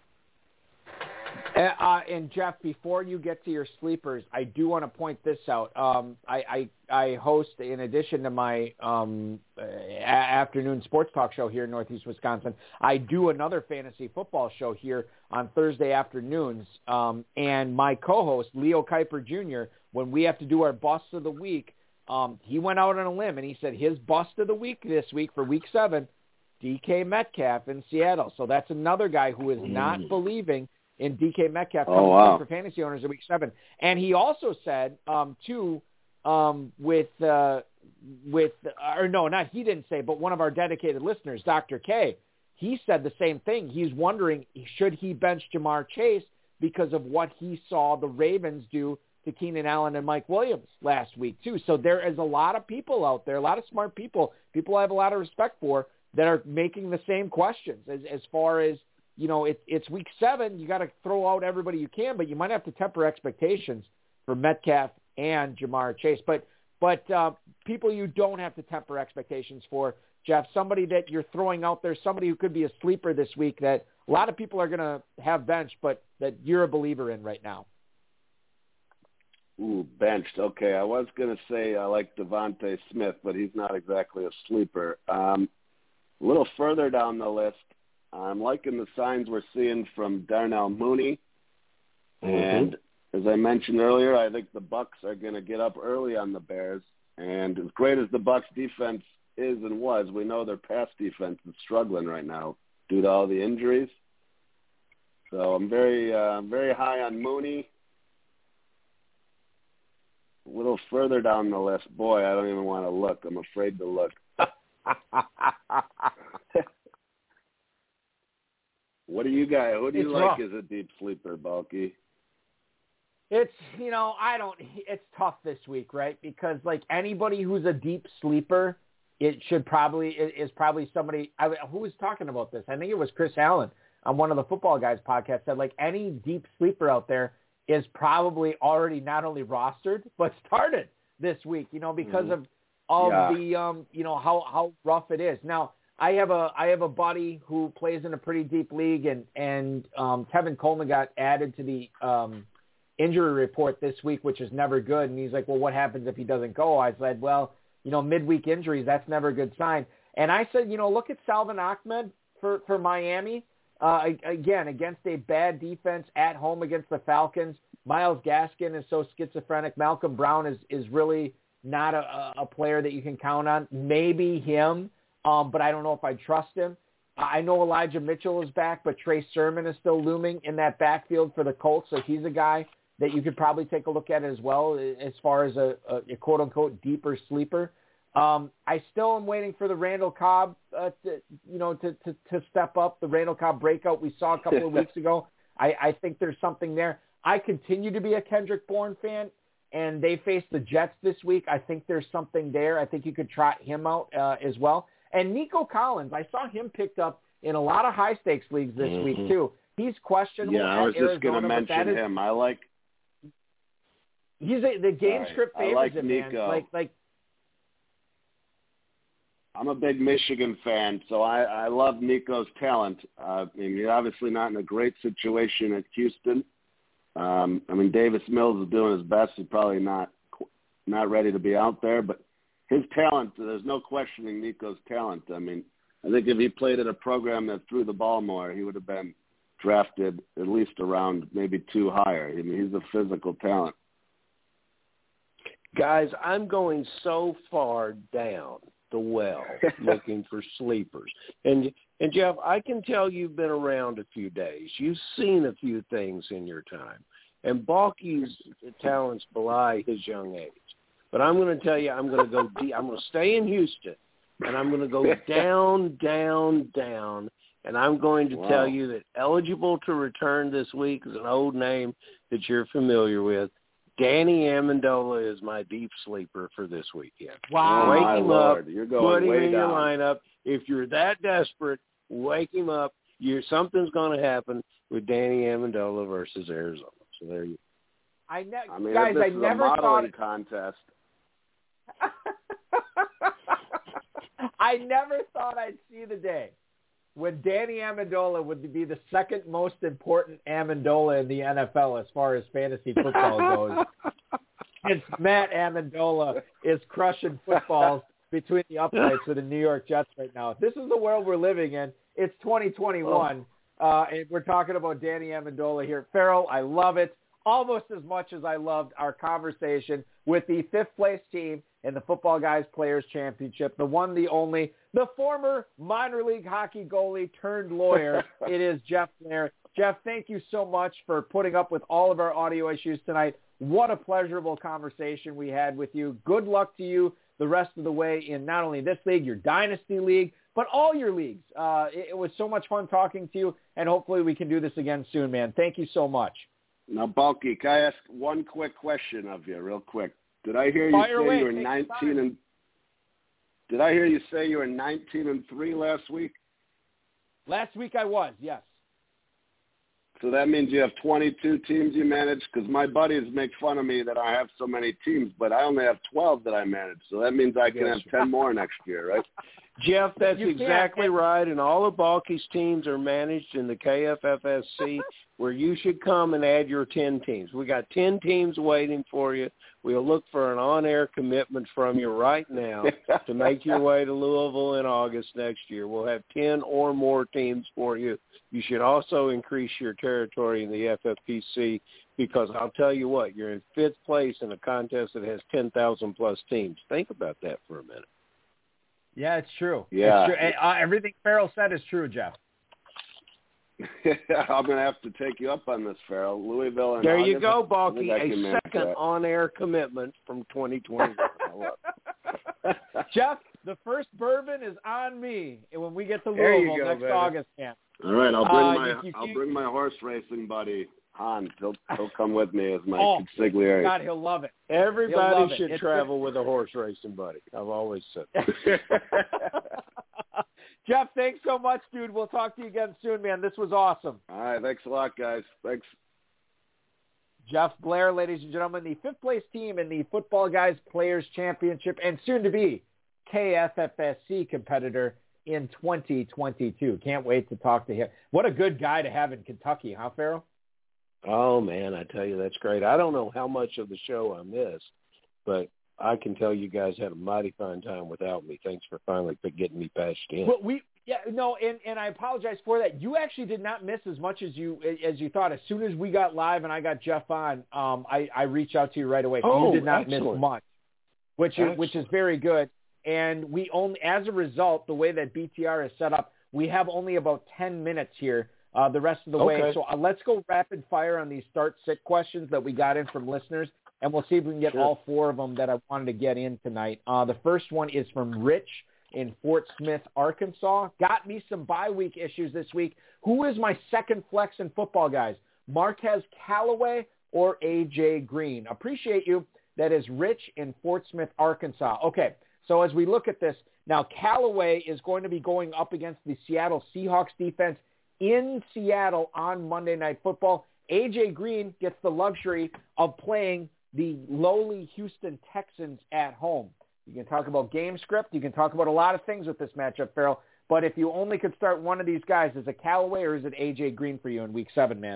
Uh, and, Jeff, before you get to your sleepers, I do want to point this out. Um, I, I, I host, in addition to my um, a- afternoon sports talk show here in Northeast Wisconsin, I do another fantasy football show here on Thursday afternoons. Um, and my co-host, Leo Kuiper Junior, when we have to do our bust of the week, Um, he went out on a limb, and he said his bust of the week this week for week seven, D K Metcalf in Seattle. So that's another guy who is not mm. believing in D K Metcalf coming oh, wow. for fantasy owners in week seven. And he also said, um, too, um, with, uh, with, or no, not he didn't say, but one of our dedicated listeners, Doctor K, he said the same thing. He's wondering, should he bench Jamar Chase because of what he saw the Ravens do to Keenan Allen and Mike Williams last week, too. So there is a lot of people out there, a lot of smart people, people I have a lot of respect for, that are making the same questions as, as far as, you know, it, it's week seven. You got to throw out everybody you can, but you might have to temper expectations for Metcalf and Jamar Chase. But but uh, people you don't have to temper expectations for, Jeff, somebody that you're throwing out there, somebody who could be a sleeper this week that a lot of people are going to have bench, but that you're a believer in right now. Ooh, benched. Okay, I was going to say I like Devontae Smith, but he's not exactly a sleeper. Um, a little further down the list, I'm liking the signs we're seeing from Darnell Mooney. Mm-hmm. And as I mentioned earlier, I think the Bucs are going to get up early on the Bears. And as great as the Bucs defense is and was, we know their pass defense is struggling right now due to all the injuries. So I'm very, uh, very high on Mooney. A little further down the list, boy, I don't even want to look. I'm afraid to look. What do you guys? Who do you It's like rough. as a deep sleeper, Balky? It's, you know, I don't, it's tough this week, right? Because like anybody who's a deep sleeper, it should probably, is probably somebody, I, who was talking about this? I think it was Chris Allen on one of the Football Guys podcast said like any deep sleeper out there is probably already not only rostered, but started this week, you know, because mm-hmm. of, of yeah. the, um, you know, how, how rough it is. Now, I have a, I have a buddy who plays in a pretty deep league and, and um, Tevin Coleman got added to the, um, injury report this week, which is never good. And he's like, well, what happens if he doesn't go? I said, well, you know, midweek injuries, that's never a good sign. And I said, you know, look at Salvon Ahmed for, for Miami. Uh, again, against a bad defense at home against the Falcons. Myles Gaskin is so schizophrenic. Malcolm Brown is, is really not a, a player that you can count on. Maybe him, um, but I don't know if I trust him. I know Elijah Mitchell is back, but Trey Sermon is still looming in that backfield for the Colts, so he's a guy that you could probably take a look at as well as far as a, a quote-unquote deeper sleeper. Um, I still am waiting for the Randall Cobb, uh, to, you know, to, to, to step up. The Randall Cobb breakout we saw a couple of weeks ago. I, I think there's something there. I continue to be a Kendrick Bourne fan, and they face the Jets this week. I think there's something there. I think you could trot him out uh, as well. And Nico Collins, I saw him picked up in a lot of high-stakes leagues this mm-hmm. week, too. He's questionable. Yeah, I was Arizona, just going to mention is, him. I like He's a, the game right. script favors like him, Nico. man. Like, like, I'm a big Michigan fan, so I, I love Nico's talent. Uh, I mean, he's obviously not in a great situation at Houston. Um, I mean, Davis Mills is doing his best. He's probably not not ready to be out there, but his talent, there's no questioning Nico's talent. I mean, I think if he played at a program that threw the ball more, he would have been drafted at least around maybe two higher. I mean, he's a physical talent. Guys, I'm going so far down the well looking for sleepers. And and Jeff, I can tell you've been around a few days. You've seen a few things in your time. And Balky's talents belie his young age. But I'm going to tell you, I'm going to go deep. I'm going to stay in Houston, and I'm going to go down, down, down. And I'm going to wow. tell you that eligible to return this week is an old name that you're familiar with. Danny Amendola is my deep sleeper for this weekend. wow. Wake my him Lord. up, You're going put him way in your down. lineup. If you're that desperate, wake him up. You're, something's going to happen with Danny Amendola versus Arizona. So there you go. I, ne- I mean, guys, this I is never a modeling thought contest. I never thought I'd see the day when Danny Amendola would be the second most important Amendola in the N F L as far as fantasy football goes. It's Matt Amendola is crushing footballs between the uprights for the New York Jets right now. This is the world we're living in. It's twenty twenty-one, oh. uh, and we're talking about Danny Amendola here. Farrell, I love it almost as much as I loved our conversation with the fifth place team in the Football Guys Players Championship, the one, the only, the former minor league hockey goalie turned lawyer. It is Jeff Blair. Jeff, thank you so much for putting up with all of our audio issues tonight. What a pleasurable conversation we had with you. Good luck to you the rest of the way in not only this league, your Dynasty League, but all your leagues. Uh, it, it was so much fun talking to you, and hopefully we can do this again soon, man. Thank you so much. Now, Balky, can I ask one quick question of you real quick? Did I hear you Fire say away. you were Take nineteen and Did I hear you say you were nineteen and three last week? Last week I was, yes. So that means you have twenty-two teams you manage? Because my buddies make fun of me that I have so many teams, but I only have twelve that I manage. So that means I can Yes. have ten more next year, right? Jeff, that's You exactly can't. right, and all of Balky's teams are managed in the K F F S C, where you should come and add your ten teams. We got ten teams waiting for you. We'll look for an on-air commitment from you right now to make your way to Louisville in August next year. We'll have ten or more teams for you. You should also increase your territory in the F F P C, because I'll tell you what, you're in fifth place in a contest that has ten thousand plus teams. Think about that for a minute. Yeah, it's true. Yeah. It's true. Uh, everything Farrell said is true, Jeff. I'm going to have to take you up on this, Farrell. Louisville and There August, you go, I Balky. think I can A manage second that. on-air commitment from twenty twenty. Jeff, the first bourbon is on me when we get to There you Louisville go, next baby. August, man. All right, I'll bring Uh, my you- you- I'll bring my horse racing buddy Hans. He'll he'll come with me as my Oh, consigliere. God, he'll love it. He'll Everybody love it. should It's travel with a horse racing buddy. I've always said that. Jeff, thanks so much, dude. We'll talk to you again soon, man. This was awesome. All right, thanks a lot, guys. Thanks. Jeff Blair, ladies and gentlemen, the fifth place team in the Football Guys Players Championship and soon to be K F F S C competitor in twenty twenty-two. Can't wait to talk to him. What a good guy to have in Kentucky, huh, Farrell? Oh, man, I tell you, that's great. I don't know how much of the show I missed, but I can tell you guys had a mighty fine time without me. Thanks for finally getting me patched in. Well, we yeah no, and, and I apologize for that. You actually did not miss as much as you as you thought. As soon as we got live and I got Jeff on, um, I, I reached out to you right away. Oh, you did not excellent. miss much, which is which is very good. And we only, as a result, the way that B T R is set up, we have only about ten minutes here. Uh, the rest of the Okay. way. So uh, let's go rapid fire on these start sit questions that we got in from listeners, and we'll see if we can get Sure. all four of them that I wanted to get in tonight. Uh, the first one is from Rich in Fort Smith, Arkansas. Got me some bye week issues this week. Who is my second flex in football, guys? Marquez Callaway or A J Green? Appreciate you. That is Rich in Fort Smith, Arkansas. Okay, so as we look at this, now Callaway is going to be going up against the Seattle Seahawks defense in Seattle on Monday Night Football. A J Green gets the luxury of playing the lowly Houston Texans at home. You can talk about game script. You can talk about a lot of things with this matchup, Farrell. But if you only could start one of these guys, is it Callaway or is it A J Green for you in week seven, man?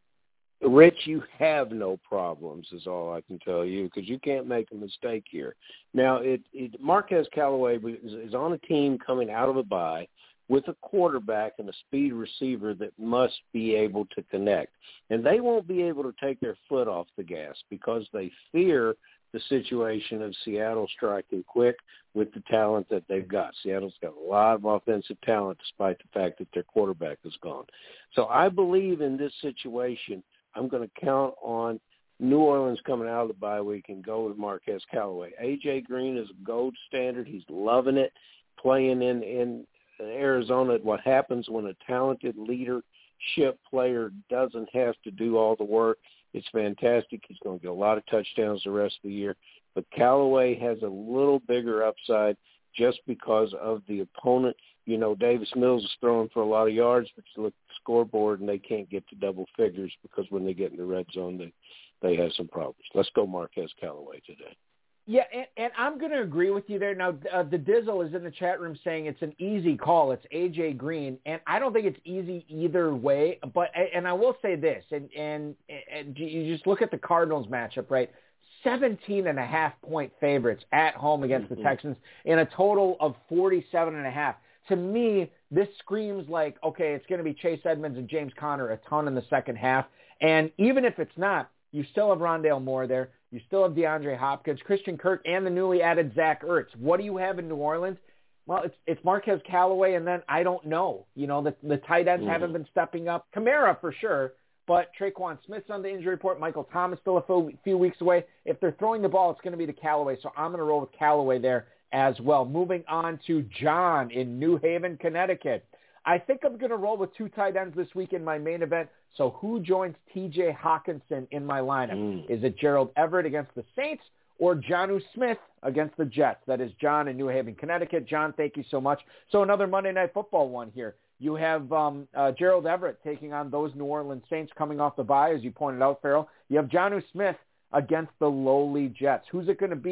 Rich, you have no problems is all I can tell you, because you can't make a mistake here. Now, it, it Marquez Callaway is, is on a team coming out of a bye with a quarterback and a speed receiver that must be able to connect. And they won't be able to take their foot off the gas because they fear the situation of Seattle striking quick with the talent that they've got. Seattle's got a lot of offensive talent despite the fact that their quarterback is gone. So I believe in this situation, I'm going to count on New Orleans coming out of the bye week and go with Marquez Callaway. A J Green is a gold standard. He's loving it, playing in, in Arizona. What happens when a talented leadership player doesn't have to do all the work. It's fantastic. He's going to get a lot of touchdowns the rest of the year. But Callaway has a little bigger upside just because of the opponent. You know, Davis Mills is throwing for a lot of yards, but you look at the scoreboard and they can't get to double figures because when they get in the red zone, they, they have some problems. Let's go Marquez Callaway today. Yeah, and, and I'm going to agree with you there. Now, uh, the Dizzle is in the chat room saying it's an easy call. It's A J Green, and I don't think it's easy either way. But and I will say this, and and, and you just look at the Cardinals matchup, right? seventeen and a half point favorites at home against mm-hmm. the Texans in a total of forty-seven and a half. To me, this screams like, okay, it's going to be Chase Edmonds and James Conner a ton in the second half. And even if it's not, you still have Rondale Moore there. You still have DeAndre Hopkins, Christian Kirk, and the newly added Zach Ertz. What do you have in New Orleans? Well, it's it's Marquez Callaway, and then I don't know. You know, the, the tight ends mm-hmm. haven't been stepping up. Kamara for sure, but Traquan Smith's on the injury report. Michael Thomas still a few, few weeks away. If they're throwing the ball, it's going to be to Callaway, so I'm going to roll with Callaway there as well. Moving on to John in New Haven, Connecticut. I think I'm going to roll with two tight ends this week in my main event. So who joins T J Hawkinson in my lineup? Mm. Is it Gerald Everett against the Saints or Jonnu Smith against the Jets? That is John in New Haven, Connecticut. John, thank you so much. So another Monday Night Football one here. You have um, uh, Gerald Everett taking on those New Orleans Saints coming off the bye, as you pointed out, Farrell. You have Jonnu Smith against the lowly Jets. Who's it going to be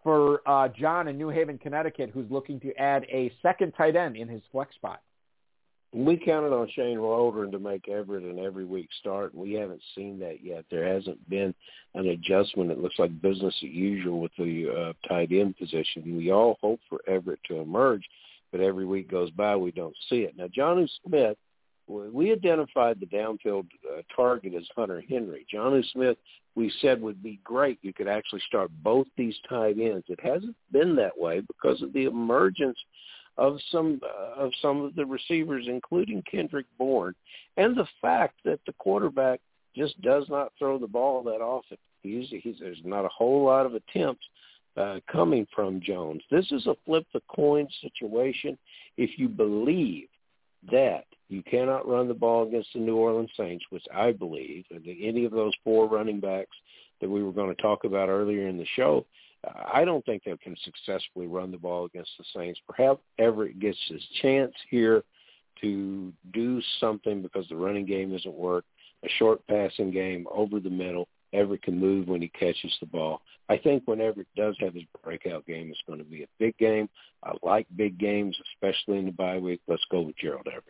for uh, John in New Haven, Connecticut, who's looking to add a second tight end in his flex spot. We counted on Shane Waldron to make Everett an every week start. We haven't seen that yet. There hasn't been an adjustment. It looks like business as usual with the uh, tight end position. We all hope for Everett to emerge, but every week goes by, we don't see it. Now, Jonnu Smith, we identified the downfield uh, target as Hunter Henry. Jonnu Smith, we said, would be great. You could actually start both these tight ends. It hasn't been that way because of the emergence of some uh, of some of the receivers, including Kendrick Bourne, and the fact that the quarterback just does not throw the ball that often. He's, he's, there's not a whole lot of attempts uh, coming from Jones. This is a flip-the-coin situation. If you believe that you cannot run the ball against the New Orleans Saints, which I believe, and any of those four running backs that we were going to talk about earlier in the show, I don't think they can successfully run the ball against the Saints. Perhaps Everett gets his chance here to do something because the running game doesn't work. A short passing game over the middle. Everett can move when he catches the ball. I think when Everett does have his breakout game, it's going to be a big game. I like big games, especially in the bye week. Let's go with Gerald Everett.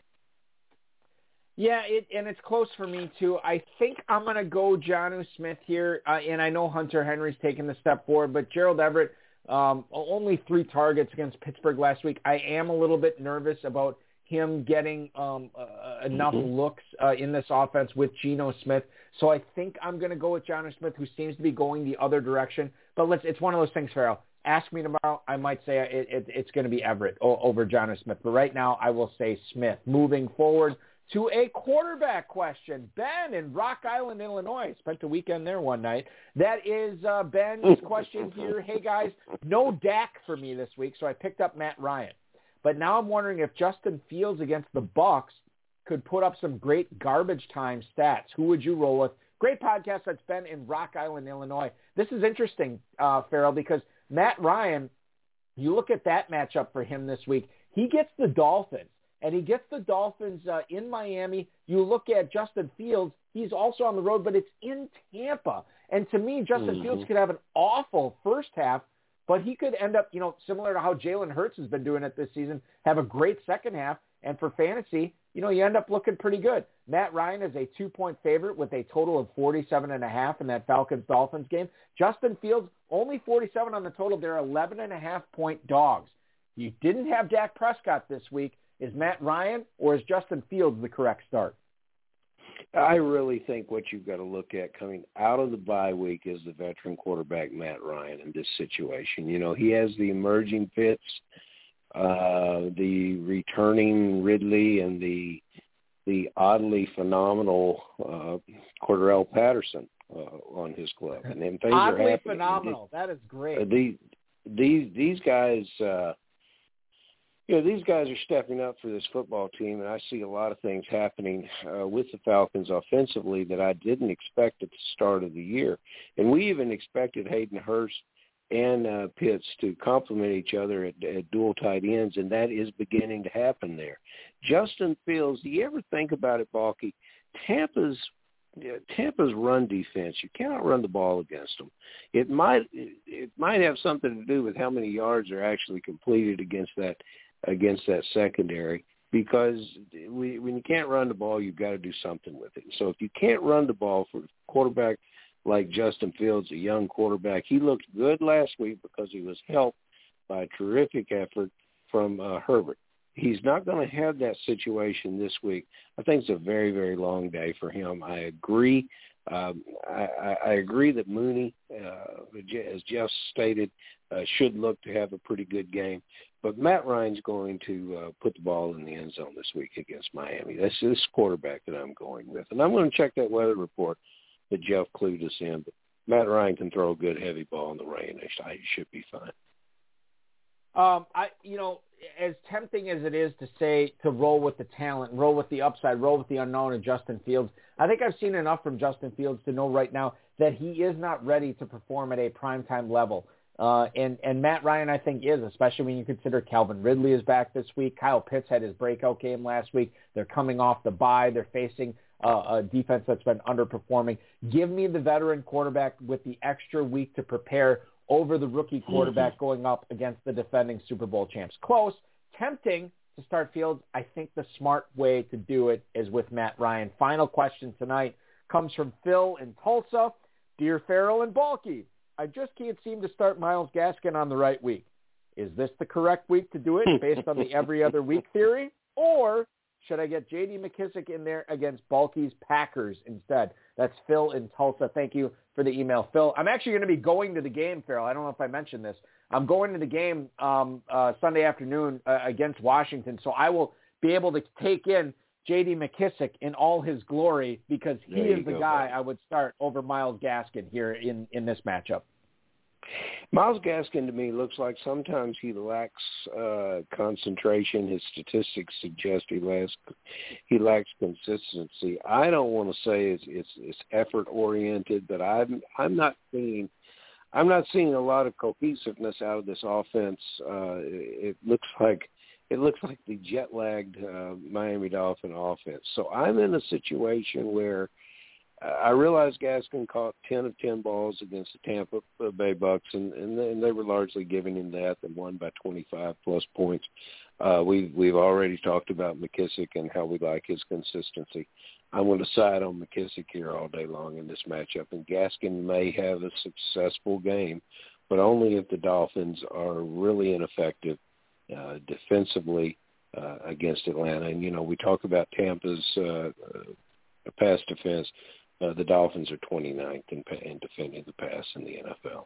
Yeah, it, and it's close for me, too. I think I'm going to go Jonnu Smith here, uh, and I know Hunter Henry's taken the step forward, but Gerald Everett, um, only three targets against Pittsburgh last week. I am a little bit nervous about him getting um, uh, enough mm-hmm. looks uh, in this offense with Geno Smith, so I think I'm going to go with Jonnu Smith, who seems to be going the other direction. But let's it's one of those things, Farrell. Ask me tomorrow, I might say it, it, it's going to be Everett over Jonnu Smith, but right now I will say Smith. Moving forward to a quarterback question. Ben in Rock Island, Illinois. Spent the weekend there one night. That is uh, Ben's question here. Hey, guys, no Dak for me this week, so I picked up Matt Ryan. But now I'm wondering if Justin Fields against the Bucs could put up some great garbage time stats. Who would you roll with? Great podcast. That's Ben in Rock Island, Illinois. This is interesting, uh, Farrell, because Matt Ryan, you look at that matchup for him this week. He gets the Dolphins. And he gets the Dolphins uh, in Miami. You look at Justin Fields, he's also on the road, but it's in Tampa. And to me, Justin mm-hmm. Fields could have an awful first half, but he could end up, you know, similar to how Jalen Hurts has been doing it this season, have a great second half. And for fantasy, you know, you end up looking pretty good. Matt Ryan is a two-point favorite with a total of forty-seven and a half in that Falcons-Dolphins game. Justin Fields, only forty-seven on the total. They're eleven and a half point dogs. You didn't have Dak Prescott this week. Is Matt Ryan or is Justin Fields the correct start? I really think what you've got to look at coming out of the bye week is the veteran quarterback Matt Ryan in this situation. You know, he has the emerging Fitz, uh, the returning Ridley, and the the oddly phenomenal uh, Cordell Patterson uh, on his club. And then things oddly are happening. phenomenal. That is great. Uh, these, these, these guys uh, – You know, these guys are stepping up for this football team, and I see a lot of things happening uh, with the Falcons offensively that I didn't expect at the start of the year. And we even expected Hayden Hurst and uh, Pitts to complement each other at, at dual tight ends, and that is beginning to happen there. Justin Fields, do you ever think about it, Balky? Tampa's Yeah, Tampa's run defense, you cannot run the ball against them. It might it might have something to do with how many yards are actually completed against that against that secondary, because we, when you can't run the ball, you've got to do something with it. So if you can't run the ball for a quarterback like Justin Fields, a young quarterback, he looked good last week because he was helped by a terrific effort from uh, Herbert. He's not going to have that situation this week. I think it's a very, very long day for him. I agree. Um, I, I agree that Mooney, uh, as Jeff stated, uh, should look to have a pretty good game. But Matt Ryan's going to uh, put the ball in the end zone this week against Miami. That's this quarterback that I'm going with. And I'm going to check that weather report that Jeff clued us in. But Matt Ryan can throw a good heavy ball in the rain. He should be fine. Um, I, you know, as tempting as it is to say to roll with the talent, roll with the upside, roll with the unknown of Justin Fields, I think I've seen enough from Justin Fields to know right now that he is not ready to perform at a primetime level. Uh, and, and Matt Ryan, I think, is, especially when you consider Calvin Ridley is back this week. Kyle Pitts had his breakout game last week. They're coming off the bye. They're facing uh, a defense that's been underperforming. Give me the veteran quarterback with the extra week to prepare over the rookie quarterback mm-hmm. going up against the defending Super Bowl champs. Close, tempting to start Fields. I think the smart way to do it is with Matt Ryan. Final question tonight comes from Phil in Tulsa. Dear Farrell and Balky, I just can't seem to start Myles Gaskin on the right week. Is this the correct week to do it based on the every other week theory? Or should I get J D McKissic in there against Balky's Packers instead? That's Phil in Tulsa. Thank you for the email, Phil. I'm actually going to be going to the game, Farrell. I don't know if I mentioned this. I'm going to the game um, uh, Sunday afternoon uh, against Washington, so I will be able to take in J D McKissic in all his glory because he is the go, guy buddy. I would start over Myles Gaskin here in, in this matchup. Myles Gaskin to me looks like sometimes he lacks uh, concentration. His statistics suggest he lacks he lacks consistency. I don't want to say it's it's, it's effort oriented, but I'm I'm not seeing I'm not seeing a lot of cohesiveness out of this offense. Uh, it, it looks like it looks like the jet lagged uh, Miami Dolphin offense. So I'm in a situation where I realize Gaskin caught ten of ten balls against the Tampa Bay Bucks, and, and, and they were largely giving him that and won by twenty-five plus points. Uh, we, we've already talked about McKissic and how we like his consistency. I'm going to side on McKissic here all day long in this matchup, and Gaskin may have a successful game, but only if the Dolphins are really ineffective uh, defensively uh, against Atlanta. And, you know, we talk about Tampa's uh, uh, pass defense. Uh, the Dolphins are twenty-ninth in, in defending the pass in the N F L.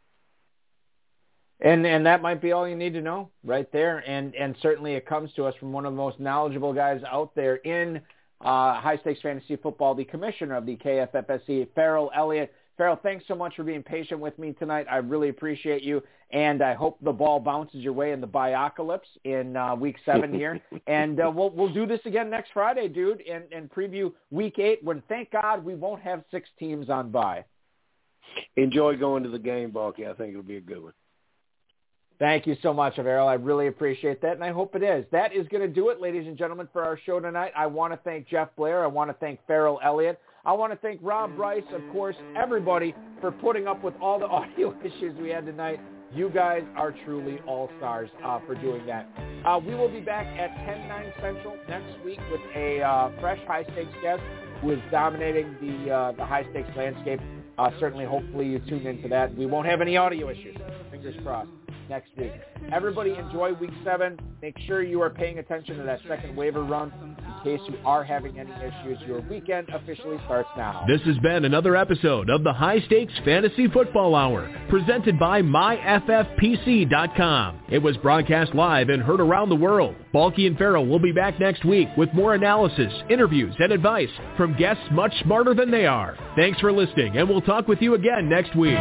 And and that might be all you need to know right there. And and certainly it comes to us from one of the most knowledgeable guys out there in uh, high-stakes fantasy football, the commissioner of the K F F S C, Farrell Elliott. Farrell, thanks so much for being patient with me tonight. I really appreciate you, and I hope the ball bounces your way in the Biocalypse in uh, week seven here. and uh, we'll we'll do this again next Friday, dude, and, and preview week eight when, thank God, we won't have six teams on bye. Enjoy going to the game, Balky. I think it'll be a good one. Thank you so much, Farrell. I really appreciate that, and I hope it is. That is going to do it, ladies and gentlemen, for our show tonight. I want to thank Jeff Blair. I want to thank Farrell Elliott. I want to thank Rob Bryce, of course, everybody for putting up with all the audio issues we had tonight. You guys are truly all-stars uh, for doing that. Uh, we will be back at ten nine Central next week with a uh, fresh high-stakes guest who is dominating the uh, the high-stakes landscape. Uh, certainly, hopefully, you tune into that. We won't have any audio issues. Fingers crossed. Next week. Everybody enjoy week seven. Make sure you are paying attention to that second waiver run in case you are having any issues. Your weekend officially starts now. This has been another episode of the High Stakes Fantasy Football Hour, presented by my F F P C dot com. It was broadcast live and heard around the world. Balky and Farrell will be back next week with more analysis, interviews, and advice from guests much smarter than they are. Thanks for listening, and we'll talk with you again next week.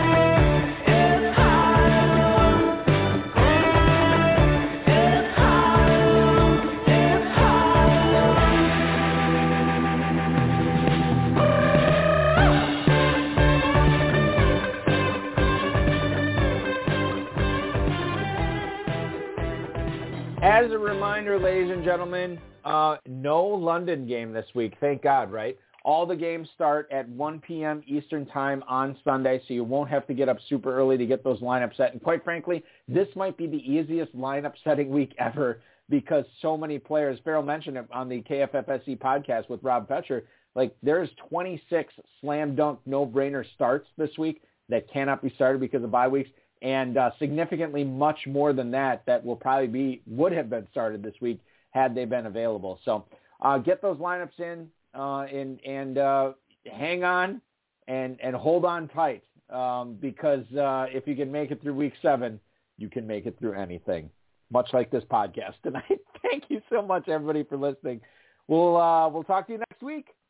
As a reminder, ladies and gentlemen, uh, no London game this week. Thank God, right? All the games start at one p.m. Eastern time on Sunday, so you won't have to get up super early to get those lineups set. And quite frankly, this might be the easiest lineup setting week ever because so many players, Farrell mentioned it on the K F F S C podcast with Rob Fetcher, like there's twenty-six slam dunk no-brainer starts this week that cannot be started because of bye weeks. And uh, significantly much more than that that will probably be, would have been started this week had they been available. So uh, get those lineups in uh, and, and uh, hang on and, and hold on tight um, because uh, if you can make it through week seven, you can make it through anything, much like this podcast tonight. Thank you so much, everybody, for listening. We'll, uh, we'll talk to you next week.